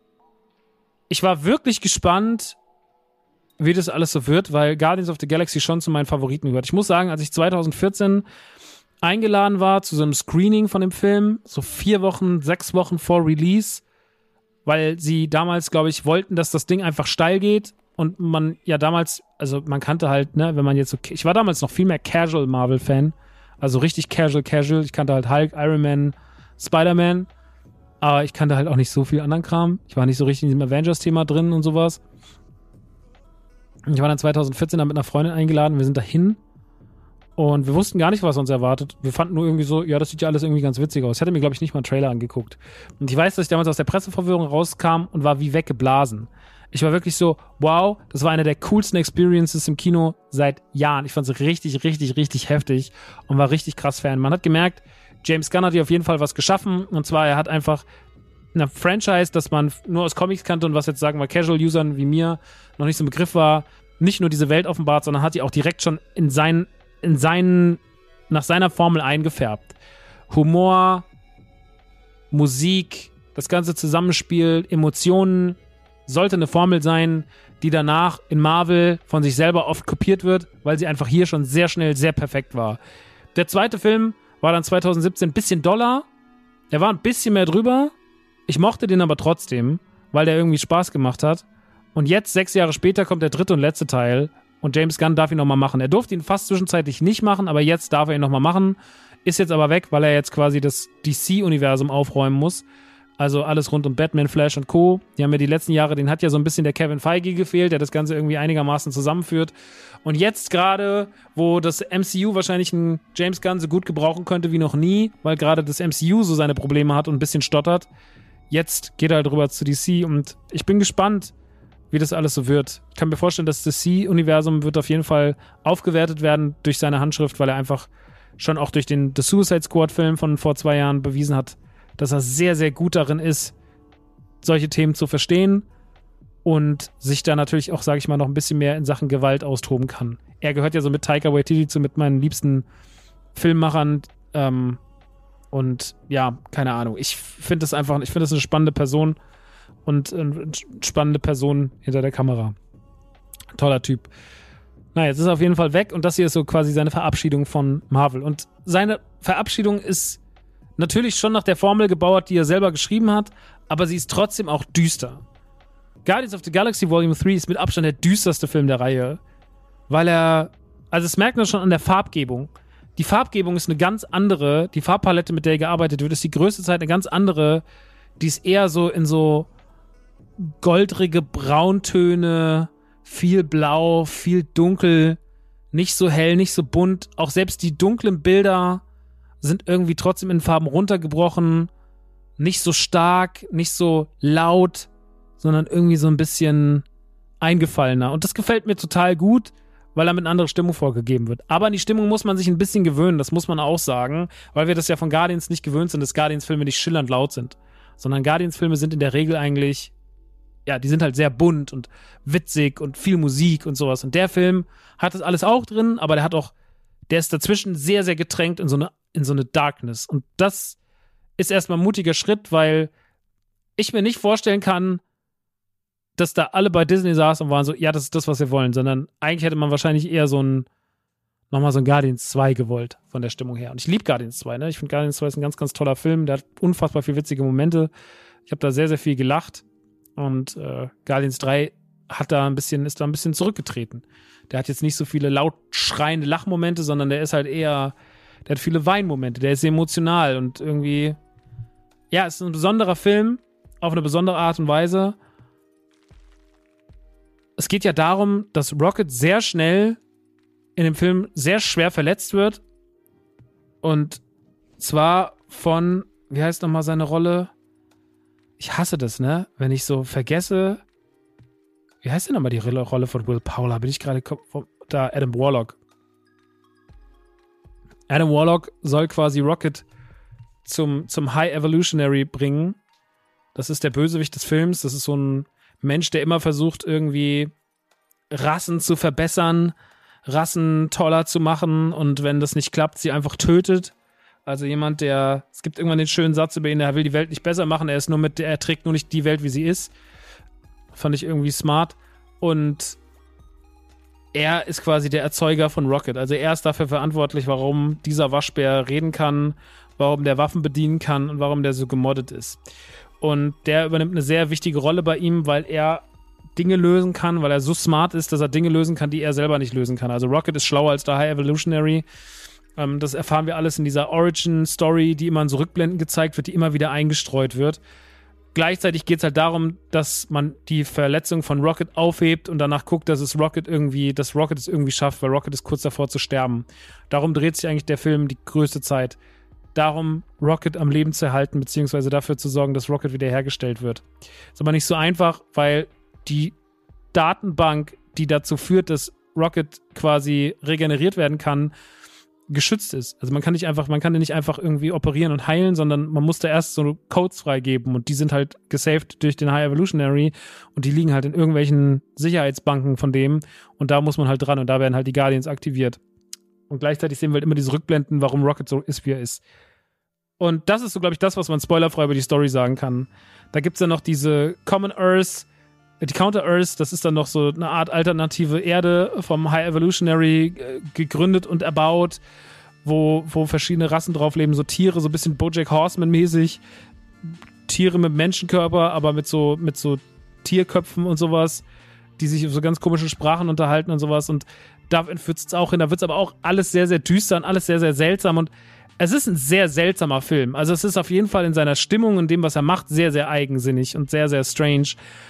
ich war wirklich gespannt, wie das alles so wird, weil Guardians of the Galaxy schon zu meinen Favoriten gehört. Ich muss sagen, als ich zwanzig vierzehn eingeladen war zu so einem Screening von dem Film, so vier Wochen, sechs Wochen vor Release, weil sie damals, glaube ich, wollten, dass das Ding einfach steil geht und man ja damals, also man kannte halt, ne, wenn man jetzt so, ich war damals noch viel mehr Casual Marvel-Fan, also richtig Casual, Casual, ich kannte halt Hulk, Iron Man, Spider-Man, aber ich kannte halt auch nicht so viel anderen Kram. Ich war nicht so richtig in diesem Avengers-Thema drin und sowas. Ich war dann zwanzig vierzehn dann mit einer Freundin eingeladen, wir sind dahin und wir wussten gar nicht, was uns erwartet. Wir fanden nur irgendwie so, ja, das sieht ja alles irgendwie ganz witzig aus. Ich hatte mir, glaube ich, nicht mal einen Trailer angeguckt. Und ich weiß, dass ich damals aus der Presseverwirrung rauskam und war wie weggeblasen. Ich war wirklich so, wow, das war eine der coolsten Experiences im Kino seit Jahren. Ich fand es richtig, richtig, richtig heftig und war richtig krass Fan. Man hat gemerkt, James Gunn hat hier auf jeden Fall was geschaffen. Und zwar, er hat einfach eine Franchise, das man nur aus Comics kannte und was jetzt, sagen wir, Casual-Usern wie mir noch nicht so ein Begriff war, nicht nur diese Welt offenbart, sondern hat die auch direkt schon in seinen, in seinen, nach seiner Formel eingefärbt. Humor, Musik, das ganze Zusammenspiel, Emotionen, sollte eine Formel sein, die danach in Marvel von sich selber oft kopiert wird, weil sie einfach hier schon sehr schnell sehr perfekt war. Der zweite Film war dann zwanzig siebzehn ein bisschen doller. Er war ein bisschen mehr drüber. Ich mochte den aber trotzdem, weil der irgendwie Spaß gemacht hat. Und jetzt, sechs Jahre später, kommt der dritte und letzte Teil und James Gunn darf ihn nochmal machen. Er durfte ihn fast zwischenzeitlich nicht machen, aber jetzt darf er ihn nochmal machen. Ist jetzt aber weg, weil er jetzt quasi das D C-Universum aufräumen muss. Also alles rund um Batman, Flash und Co. Die haben ja die letzten Jahre, den hat ja so ein bisschen der Kevin Feige gefehlt, der das Ganze irgendwie einigermaßen zusammenführt. Und jetzt gerade, wo das M C U wahrscheinlich einen James Gunn so gut gebrauchen könnte wie noch nie, weil gerade das M C U so seine Probleme hat und ein bisschen stottert, jetzt geht er halt rüber zu D C und ich bin gespannt, wie das alles so wird. Ich kann mir vorstellen, das D C-Universum wird auf jeden Fall aufgewertet werden durch seine Handschrift, weil er einfach schon auch durch den The Suicide Squad-Film von vor zwei Jahren bewiesen hat, dass er sehr, sehr gut darin ist, solche Themen zu verstehen und sich da natürlich auch, sage ich mal, noch ein bisschen mehr in Sachen Gewalt austoben kann. Er gehört ja so mit Taika Waititi zu mit meinen liebsten Filmemachern ähm, und ja, keine Ahnung. Ich finde das einfach, ich finde das eine spannende Person und eine spannende Person hinter der Kamera. Toller Typ. Na, jetzt ist er auf jeden Fall weg und das hier ist so quasi seine Verabschiedung von Marvel. Und seine Verabschiedung ist natürlich schon nach der Formel gebaut, die er selber geschrieben hat, aber sie ist trotzdem auch düster. Guardians of the Galaxy Volume drei ist mit Abstand der düsterste Film der Reihe, weil er, also das merkt man schon an der Farbgebung. Die Farbgebung ist eine ganz andere, die Farbpalette, mit der gearbeitet wird, ist die größte Zeit eine ganz andere, die ist eher so in so goldrige Brauntöne, viel blau, viel dunkel, nicht so hell, nicht so bunt, auch selbst die dunklen Bilder sind irgendwie trotzdem in Farben runtergebrochen, nicht so stark, nicht so laut, sondern irgendwie so ein bisschen eingefallener. Und das gefällt mir total gut, weil damit eine andere Stimmung vorgegeben wird. Aber an die Stimmung muss man sich ein bisschen gewöhnen, das muss man auch sagen, weil wir das ja von Guardians nicht gewöhnt sind, dass Guardians-Filme nicht schillernd laut sind. Sondern Guardians-Filme sind in der Regel eigentlich, ja, die sind halt sehr bunt und witzig und viel Musik und sowas. Und der Film hat das alles auch drin, aber der hat auch, der ist dazwischen sehr, sehr getränkt in so eine in so eine Darkness. Und das ist erstmal ein mutiger Schritt, weil ich mir nicht vorstellen kann, dass da alle bei Disney saßen und waren so, ja, das ist das, was wir wollen, sondern eigentlich hätte man wahrscheinlich eher so ein, nochmal so ein Guardians zwei gewollt, von der Stimmung her. Und ich liebe Guardians zwei, ne? Ich finde Guardians zwei ist ein ganz, ganz toller Film, der hat unfassbar viele witzige Momente. Ich habe da sehr, sehr viel gelacht und äh, Guardians drei hat da ein bisschen, ist da ein bisschen zurückgetreten. Der hat jetzt nicht so viele laut schreiende Lachmomente, sondern der ist halt eher, der hat viele Weinmomente, der ist emotional und irgendwie, ja, es ist ein besonderer Film, auf eine besondere Art und Weise. Es geht ja darum, dass Rocket sehr schnell in dem Film sehr schwer verletzt wird und zwar von, wie heißt nochmal seine Rolle? Ich hasse das, ne? Wenn ich so vergesse, wie heißt denn nochmal die Rolle von Will Powler? Bin ich gerade da, Adam Warlock. Adam Warlock soll quasi Rocket zum, zum High Evolutionary bringen. Das ist der Bösewicht des Films. Das ist so ein Mensch, der immer versucht, irgendwie Rassen zu verbessern, Rassen toller zu machen und wenn das nicht klappt, sie einfach tötet. Also jemand, der, es gibt irgendwann den schönen Satz über ihn, der will die Welt nicht besser machen, er ist nur mit, er trägt nur nicht die Welt, wie sie ist. Fand ich irgendwie smart. Und er ist quasi der Erzeuger von Rocket. Also er ist dafür verantwortlich, warum dieser Waschbär reden kann, warum der Waffen bedienen kann und warum der so gemoddet ist. Und der übernimmt eine sehr wichtige Rolle bei ihm, weil er Dinge lösen kann, weil er so smart ist, dass er Dinge lösen kann, die er selber nicht lösen kann. Also Rocket ist schlauer als der High Evolutionary. Ähm, das erfahren wir alles in dieser Origin-Story, die immer in so Rückblenden gezeigt wird, die immer wieder eingestreut wird. Gleichzeitig geht es halt darum, dass man die Verletzung von Rocket aufhebt und danach guckt, dass es Rocket irgendwie, dass Rocket es irgendwie schafft, weil Rocket ist kurz davor zu sterben. Darum dreht sich eigentlich der Film die größte Zeit. Darum, Rocket am Leben zu erhalten, beziehungsweise dafür zu sorgen, dass Rocket wiederhergestellt wird. Ist aber nicht so einfach, weil die Datenbank, die dazu führt, dass Rocket quasi regeneriert werden kann, geschützt ist. Also man kann nicht einfach, man kann den nicht einfach irgendwie operieren und heilen, sondern man muss da erst so Codes freigeben und die sind halt gesaved durch den High Evolutionary und die liegen halt in irgendwelchen Sicherheitsbanken von dem und da muss man halt dran und da werden halt die Guardians aktiviert. Und gleichzeitig sehen wir halt immer diese Rückblenden, warum Rocket so ist, wie er ist. Und das ist so, glaube ich, das, was man spoilerfrei über die Story sagen kann. Da gibt's dann noch diese Common Earth, die Counter Earth, das ist dann noch so eine Art alternative Erde vom High Evolutionary äh, gegründet und erbaut, wo, wo verschiedene Rassen drauf leben, so Tiere, so ein bisschen BoJack Horseman-mäßig, Tiere mit Menschenkörper, aber mit so, mit so Tierköpfen und sowas, die sich auf so ganz komische Sprachen unterhalten und sowas und da entführt es auch hin, da wird es aber auch alles sehr, sehr düster und alles sehr, sehr seltsam und es ist ein sehr seltsamer Film. Also es ist auf jeden Fall in seiner Stimmung und dem, was er macht, sehr, sehr eigensinnig und sehr, sehr strange.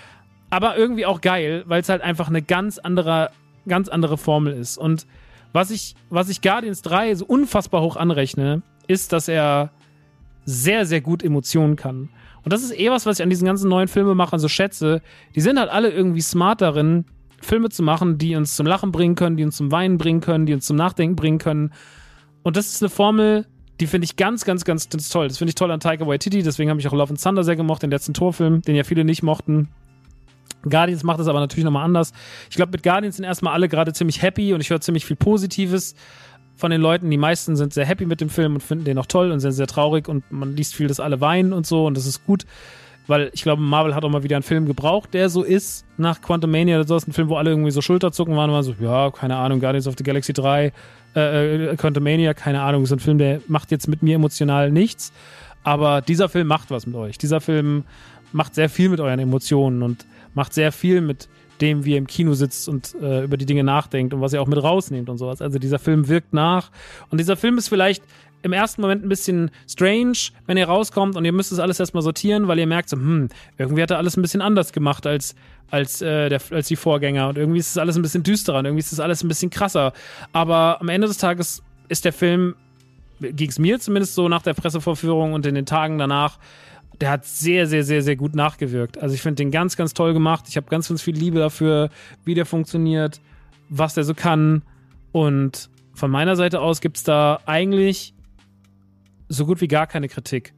Aber irgendwie auch geil, weil es halt einfach eine ganz andere, ganz andere Formel ist. Und was ich, was ich Guardians drei so unfassbar hoch anrechne, ist, dass er sehr, sehr gut Emotionen kann. Und das ist eh was, was ich an diesen ganzen neuen Filmemachern so schätze. Die sind halt alle irgendwie smart darin, Filme zu machen, die uns zum Lachen bringen können, die uns zum Weinen bringen können, die uns zum Nachdenken bringen können. Und das ist eine Formel, die finde ich ganz, ganz, ganz, ganz toll. Das finde ich toll an Taika Waititi, deswegen habe ich auch Love and Thunder sehr gemocht, den letzten Torfilm, den ja viele nicht mochten. Guardians macht das aber natürlich nochmal anders. Ich glaube, mit Guardians sind erstmal alle gerade ziemlich happy und ich höre ziemlich viel Positives von den Leuten. Die meisten sind sehr happy mit dem Film und finden den auch toll und sind sehr traurig und man liest viel, dass alle weinen und so und das ist gut, weil ich glaube, Marvel hat auch mal wieder einen Film gebraucht, der so ist, nach Quantumania oder so, ist ein Film, wo alle irgendwie so Schulterzucken waren und waren so, ja, keine Ahnung, Guardians of the Galaxy drei, äh, Quantumania, keine Ahnung, ist ein Film, der macht jetzt mit mir emotional nichts, aber dieser Film macht was mit euch. Dieser Film macht sehr viel mit euren Emotionen und macht sehr viel mit dem, wie ihr im Kino sitzt und äh, über die Dinge nachdenkt und was ihr auch mit rausnehmt und sowas. Also dieser Film wirkt nach. Und dieser Film ist vielleicht im ersten Moment ein bisschen strange, wenn ihr rauskommt und ihr müsst es alles erstmal sortieren, weil ihr merkt so, hm, irgendwie hat er alles ein bisschen anders gemacht als, als, äh, der, als die Vorgänger und irgendwie ist es alles ein bisschen düsterer und irgendwie ist es alles ein bisschen krasser. Aber am Ende des Tages ist der Film, ging es mir zumindest so nach der Pressevorführung und in den Tagen danach, der hat sehr, sehr, sehr, sehr gut nachgewirkt. Also ich finde den ganz, ganz toll gemacht. Ich habe ganz, ganz viel Liebe dafür, wie der funktioniert, was der so kann. Und von meiner Seite aus gibt es da eigentlich so gut wie gar keine Kritik.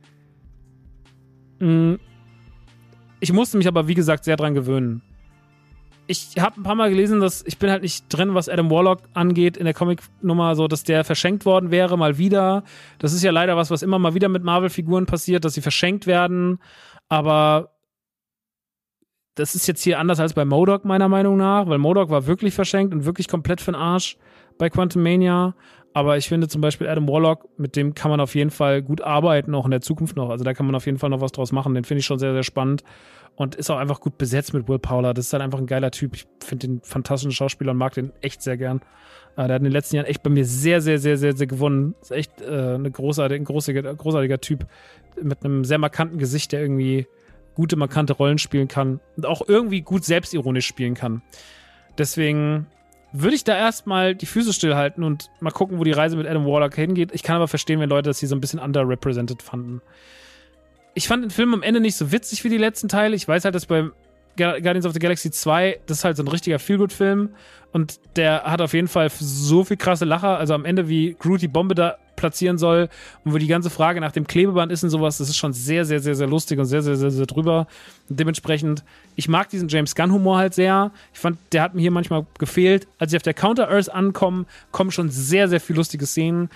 Ich musste mich aber, wie gesagt, sehr dran gewöhnen. Ich habe ein paar Mal gelesen, dass ich bin halt nicht drin, was Adam Warlock angeht in der Comic-Nummer, so dass der verschenkt worden wäre, mal wieder. Das ist ja leider was, was immer mal wieder mit Marvel-Figuren passiert, dass sie verschenkt werden. Aber das ist jetzt hier anders als bei MODOK, meiner Meinung nach, weil MODOK war wirklich verschenkt und wirklich komplett für den Arsch bei Quantumania. Aber ich finde zum Beispiel Adam Warlock, mit dem kann man auf jeden Fall gut arbeiten, auch in der Zukunft noch. Also da kann man auf jeden Fall noch was draus machen. Den finde ich schon sehr, sehr spannend. Und ist auch einfach gut besetzt mit Will Powler. Das ist halt einfach ein geiler Typ. Ich finde den fantastischen Schauspieler und mag den echt sehr gern. Äh, der hat in den letzten Jahren echt bei mir sehr, sehr, sehr, sehr, sehr gewonnen. Ist echt äh, eine großartige, ein großartiger, großartiger Typ mit einem sehr markanten Gesicht, der irgendwie gute, markante Rollen spielen kann und auch irgendwie gut selbstironisch spielen kann. Deswegen würde ich da erstmal die Füße stillhalten und mal gucken, wo die Reise mit Adam Warlock hingeht. Ich kann aber verstehen, wenn Leute das hier so ein bisschen underrepresented fanden. Ich fand den Film am Ende nicht so witzig wie die letzten Teile. Ich weiß halt, dass bei Guardians of the Galaxy zwei, das ist halt so ein richtiger Feelgood-Film und der hat auf jeden Fall so viel krasse Lacher. Also am Ende, wie Groot die Bombe da platzieren soll und wo die ganze Frage nach dem Klebeband ist und sowas, das ist schon sehr, sehr, sehr, sehr lustig und sehr, sehr, sehr, sehr drüber. Und dementsprechend, ich mag diesen James Gunn-Humor halt sehr. Ich fand, der hat mir hier manchmal gefehlt. Als sie auf der Counter-Earth ankommen, kommen schon sehr, sehr viele lustige Szenen.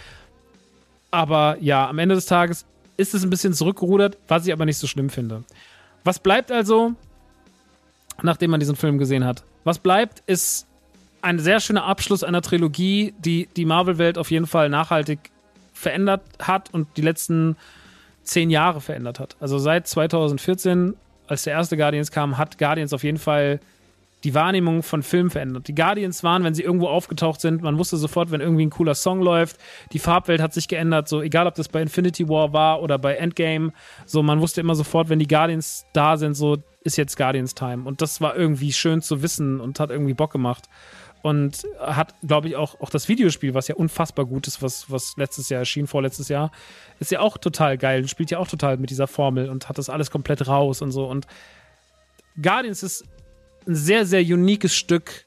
Aber ja, am Ende des Tages ist es ein bisschen zurückgerudert, was ich aber nicht so schlimm finde. Was bleibt also, nachdem man diesen Film gesehen hat? Was bleibt, ist ein sehr schöner Abschluss einer Trilogie, die die Marvel-Welt auf jeden Fall nachhaltig verändert hat und die letzten zehn Jahre verändert hat. Also seit zwanzig vierzehn, als der erste Guardians kam, hat Guardians auf jeden Fall die Wahrnehmung von Filmen verändert. Die Guardians waren, wenn sie irgendwo aufgetaucht sind, man wusste sofort, wenn irgendwie ein cooler Song läuft, die Farbwelt hat sich geändert, so egal, ob das bei Infinity War war oder bei Endgame, so man wusste immer sofort, wenn die Guardians da sind, so ist jetzt Guardians Time. Und das war irgendwie schön zu wissen und hat irgendwie Bock gemacht. Und hat, glaube ich, auch, auch das Videospiel, was ja unfassbar gut ist, was, was letztes Jahr erschien, vorletztes Jahr, ist ja auch total geil und spielt ja auch total mit dieser Formel und hat das alles komplett raus und so. Und Guardians ist ein sehr, sehr uniques Stück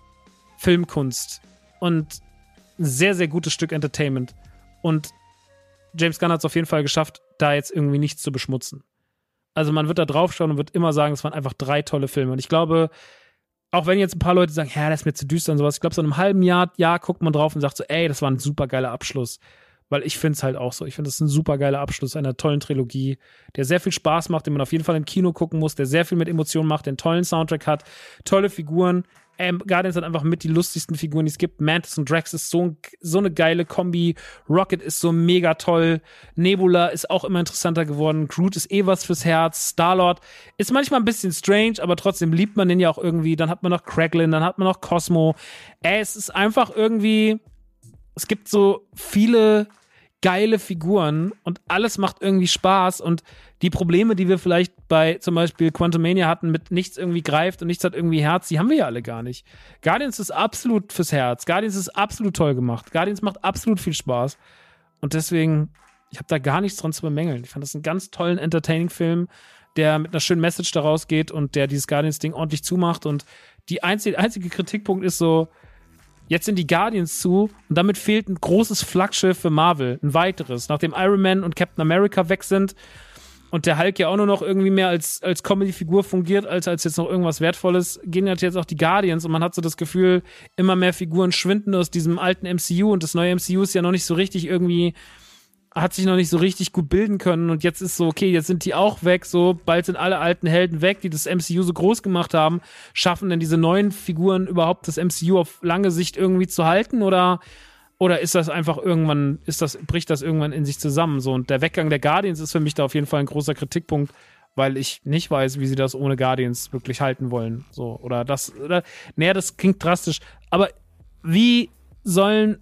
Filmkunst und ein sehr, sehr gutes Stück Entertainment. Und James Gunn hat es auf jeden Fall geschafft, da jetzt irgendwie nichts zu beschmutzen. Also man wird da draufschauen und wird immer sagen, es waren einfach drei tolle Filme. Und ich glaube, auch wenn jetzt ein paar Leute sagen, ja, das ist mir zu düster und sowas, ich glaube, so in einem halben Jahr, Jahr guckt man drauf und sagt so, ey, das war ein super geiler Abschluss. Weil ich finde es halt auch so. Ich finde, das ist ein super geiler Abschluss einer tollen Trilogie, der sehr viel Spaß macht, den man auf jeden Fall im Kino gucken muss, der sehr viel mit Emotionen macht, der einen tollen Soundtrack hat, tolle Figuren. Ähm, Guardians hat einfach mit die lustigsten Figuren, die es gibt. Mantis und Drax ist so, so eine geile Kombi. Rocket ist so mega toll. Nebula ist auch immer interessanter geworden. Groot ist eh was fürs Herz. Star-Lord ist manchmal ein bisschen strange, aber trotzdem liebt man den ja auch irgendwie. Dann hat man noch Cracklin, dann hat man noch Cosmo. Ey, es ist einfach irgendwie, es gibt so viele geile Figuren und alles macht irgendwie Spaß und die Probleme, die wir vielleicht bei zum Beispiel Quantumania hatten, mit nichts irgendwie greift und nichts hat irgendwie Herz, die haben wir ja alle gar nicht. Guardians ist absolut fürs Herz. Guardians ist absolut toll gemacht. Guardians macht absolut viel Spaß und deswegen, ich habe da gar nichts dran zu bemängeln. Ich fand das einen ganz tollen Entertaining-Film, der mit einer schönen Message daraus geht und der dieses Guardians-Ding ordentlich zumacht und die einzige, einzige Kritikpunkt ist so, jetzt sind die Guardians zu und damit fehlt ein großes Flaggschiff für Marvel, ein weiteres. Nachdem Iron Man und Captain America weg sind und der Hulk ja auch nur noch irgendwie mehr als, als Comedy-Figur fungiert, als, als jetzt noch irgendwas Wertvolles, gehen jetzt auch die Guardians und man hat so das Gefühl, immer mehr Figuren schwinden aus diesem alten M C U und das neue M C U ist ja noch nicht so richtig irgendwie, hat sich noch nicht so richtig gut bilden können und jetzt ist so, okay, jetzt sind die auch weg, so, bald sind alle alten Helden weg, die das M C U so groß gemacht haben. Schaffen denn diese neuen Figuren überhaupt das M C U auf lange Sicht irgendwie zu halten oder, oder ist das einfach irgendwann, ist das, bricht das irgendwann in sich zusammen, so? Und der Weggang der Guardians ist für mich da auf jeden Fall ein großer Kritikpunkt, weil ich nicht weiß, wie sie das ohne Guardians wirklich halten wollen, so, oder das, oder, naja, das klingt drastisch, aber wie sollen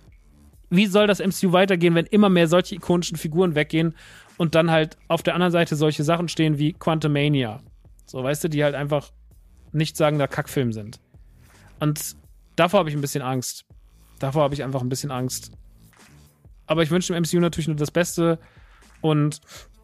Wie soll das M C U weitergehen, wenn immer mehr solche ikonischen Figuren weggehen und dann halt auf der anderen Seite solche Sachen stehen wie Quantumania? So, weißt du, die halt einfach nichtssagender Kackfilm sind. Und davor habe ich ein bisschen Angst. Davor habe ich einfach ein bisschen Angst. Aber ich wünsche dem M C U natürlich nur das Beste und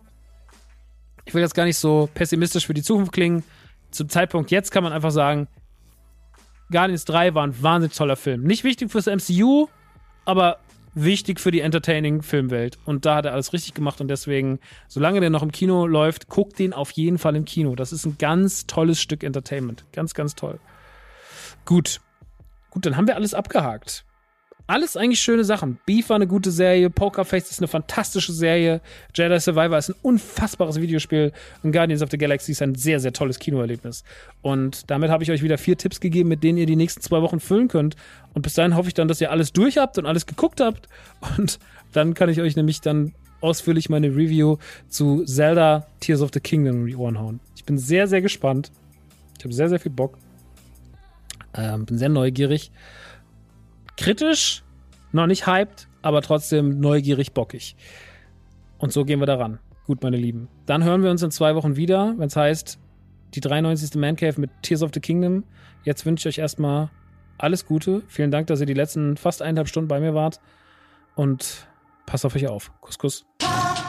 ich will jetzt gar nicht so pessimistisch für die Zukunft klingen. Zum Zeitpunkt jetzt kann man einfach sagen, Guardians drei war ein wahnsinnig toller Film. Nicht wichtig fürs M C U, aber wichtig für die Entertaining-Filmwelt. Und da hat er alles richtig gemacht und deswegen, solange der noch im Kino läuft, guckt den auf jeden Fall im Kino. Das ist ein ganz tolles Stück Entertainment. Ganz, ganz toll. Gut. Gut, dann haben wir alles abgehakt. Alles eigentlich schöne Sachen. Beef war eine gute Serie, Pokerface ist eine fantastische Serie, Jedi Survivor ist ein unfassbares Videospiel und Guardians of the Galaxy ist ein sehr, sehr tolles Kinoerlebnis. Und damit habe ich euch wieder vier Tipps gegeben, mit denen ihr die nächsten zwei Wochen füllen könnt. Und bis dahin hoffe ich dann, dass ihr alles durch habt und alles geguckt habt. Und dann kann ich euch nämlich dann ausführlich meine Review zu Zelda Tears of the Kingdom um die Ohren hauen. Ich bin sehr, sehr gespannt. Ich habe sehr, sehr viel Bock. Ähm, bin sehr neugierig. Kritisch, noch nicht hyped, aber trotzdem neugierig bockig. Und so gehen wir daran. Gut, meine Lieben. Dann hören wir uns in zwei Wochen wieder, wenn es heißt, die dreiundneunzigste Man Cave mit Tears of the Kingdom. Jetzt wünsche ich euch erstmal alles Gute. Vielen Dank, dass ihr die letzten fast eineinhalb Stunden bei mir wart. Und passt auf euch auf. Kuss, Kuss.